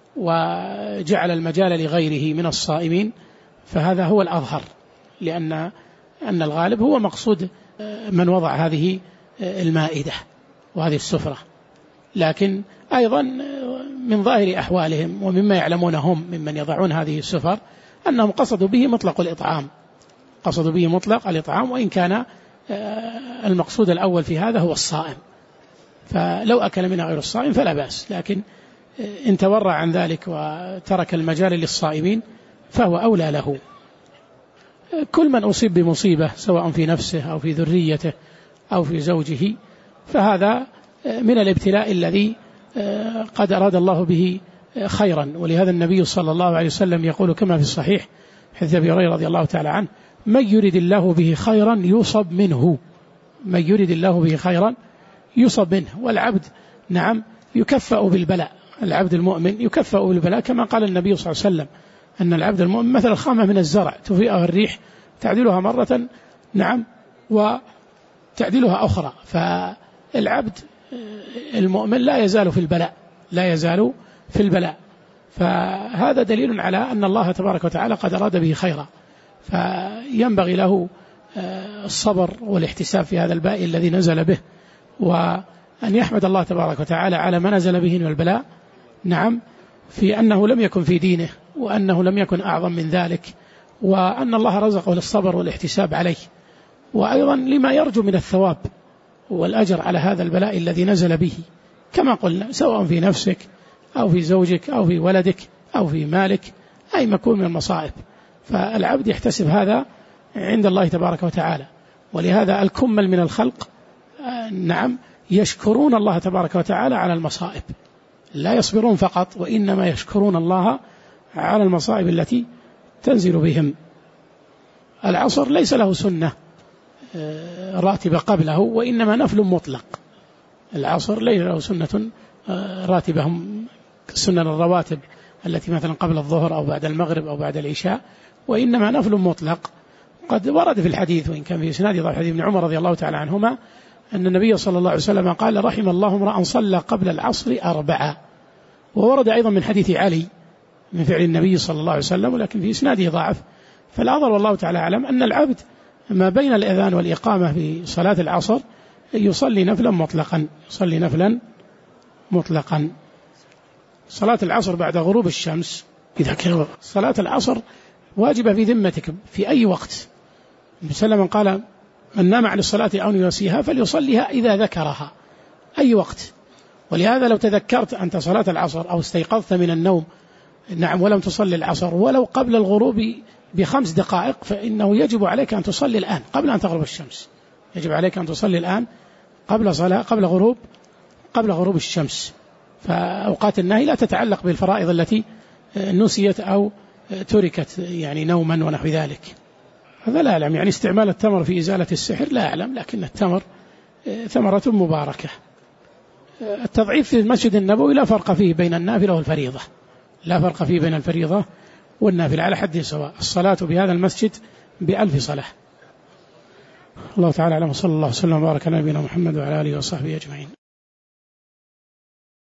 وجعل المجال لغيره من الصائمين فهذا هو الأظهر، لأن أن الغالب هو مقصود من وضع هذه المائدة وهذه السفرة. لكن أيضا من ظاهر أحوالهم ومما يعلمونهم ممن يضعون هذه السفر أنهم قصدوا به مطلق الإطعام، قصدوا به مطلق الإطعام، وإن كان المقصود الأول في هذا هو الصائم، فلو أكل منها غير الصائم فلا بأس، لكن إن تورع عن ذلك وترك المجال للصائمين فهو أولى له. كل من أصيب بمصيبة سواء في نفسه أو في ذريته أو في زوجه فهذا من الابتلاء الذي قد أراد الله به خيرا، ولهذا النبي صلى الله عليه وسلم يقول كما في الصحيح حديث أبي هريرة رضي الله تعالى عنه: من يرد الله به خيرا يصب منه، من يرد الله به خيرا يصب منه. والعبد نعم يكفأ بالبلاء، العبد المؤمن يكفأ بالبلاء كما قال النبي صلى الله عليه وسلم أن العبد المؤمن مثل الخامة من الزرع تفيئها الريح تعدلها مرة نعم وتعدلها أخرى، فالعبد المؤمن لا يزال في البلاء لا يزال في البلاء فهذا دليل على أن الله تبارك وتعالى قد أراد به خيرا، فينبغي له الصبر والاحتساب في هذا البلاء الذي نزل به، وأن يحمد الله تبارك وتعالى على ما نزل به من البلاء نعم في أنه لم يكن في دينه، وأنه لم يكن أعظم من ذلك، وأن الله رزقه للصبر والاحتساب عليه، وأيضا لما يرجو من الثواب والأجر على هذا البلاء الذي نزل به كما قلنا، سواء في نفسك أو في زوجك أو في ولدك أو في مالك، أي مكون من المصائب، فالعبد يحتسب هذا عند الله تبارك وتعالى. ولهذا الكمل من الخلق نعم يشكرون الله تبارك وتعالى على المصائب، لا يصبرون فقط وإنما يشكرون الله على المصائب التي تنزل بهم. العصر ليس له سنة راتبة قبله وإنما نفل مطلق، العصر ليس له سنة راتبة هم سنن الرواتب التي مثلا قبل الظهر أو بعد المغرب أو بعد العشاء، وإنما نفل مطلق. قد ورد في الحديث وإن كان في إسناد ضعيف حديث ابن عمر رضي الله تعالى عنهما أن النبي صلى الله عليه وسلم قال: رحم الله امرأ صلى قبل العصر أربعة. وورد أيضا من حديث علي من فعل النبي صلى الله عليه وسلم ولكن في إسناده ضعف. فالأظهر والله تعالى أعلم أن العبد ما بين الأذان والإقامة في صلاة العصر يصلي نفلا مطلقا يصلي نفلا مطلقا. صلاة العصر بعد غروب الشمس، إذا كان صلاة العصر واجبة في ذمتك في أي وقت. النبي صلى الله عليه وسلم قال: من نام عن الصلاة أو ينسيها فليصليها إذا ذكرها، أي وقت. ولهذا لو تذكرت أنت صلاة العصر أو استيقظت من النوم نعم ولم تصلي العصر ولو قبل الغروب بخمس دقائق فإنه يجب عليك أن تصلي الآن قبل أن تغرب الشمس، يجب عليك أن تصلي الآن قبل صلاة قبل غروب قبل غروب الشمس. فأوقات النهي لا تتعلق بالفرائض التي نسيت أو تركت يعني نوما ونحو ذلك. هذا لا أعلم، يعني استعمال التمر في إزالة السحر لا أعلم، لكن التمر ثمرة مباركة. التضعيف في المسجد النبوي لا فرق فيه بين النافلة والفريضة، لا فرق فيه بين الفريضة والنافلة على حد سواء، الصلاة بهذا المسجد بألف صلاة. الله تعالى أعلم، وصلى الله وسلم وبارك على نبينا محمد وعلى آله وصحبه أجمعين.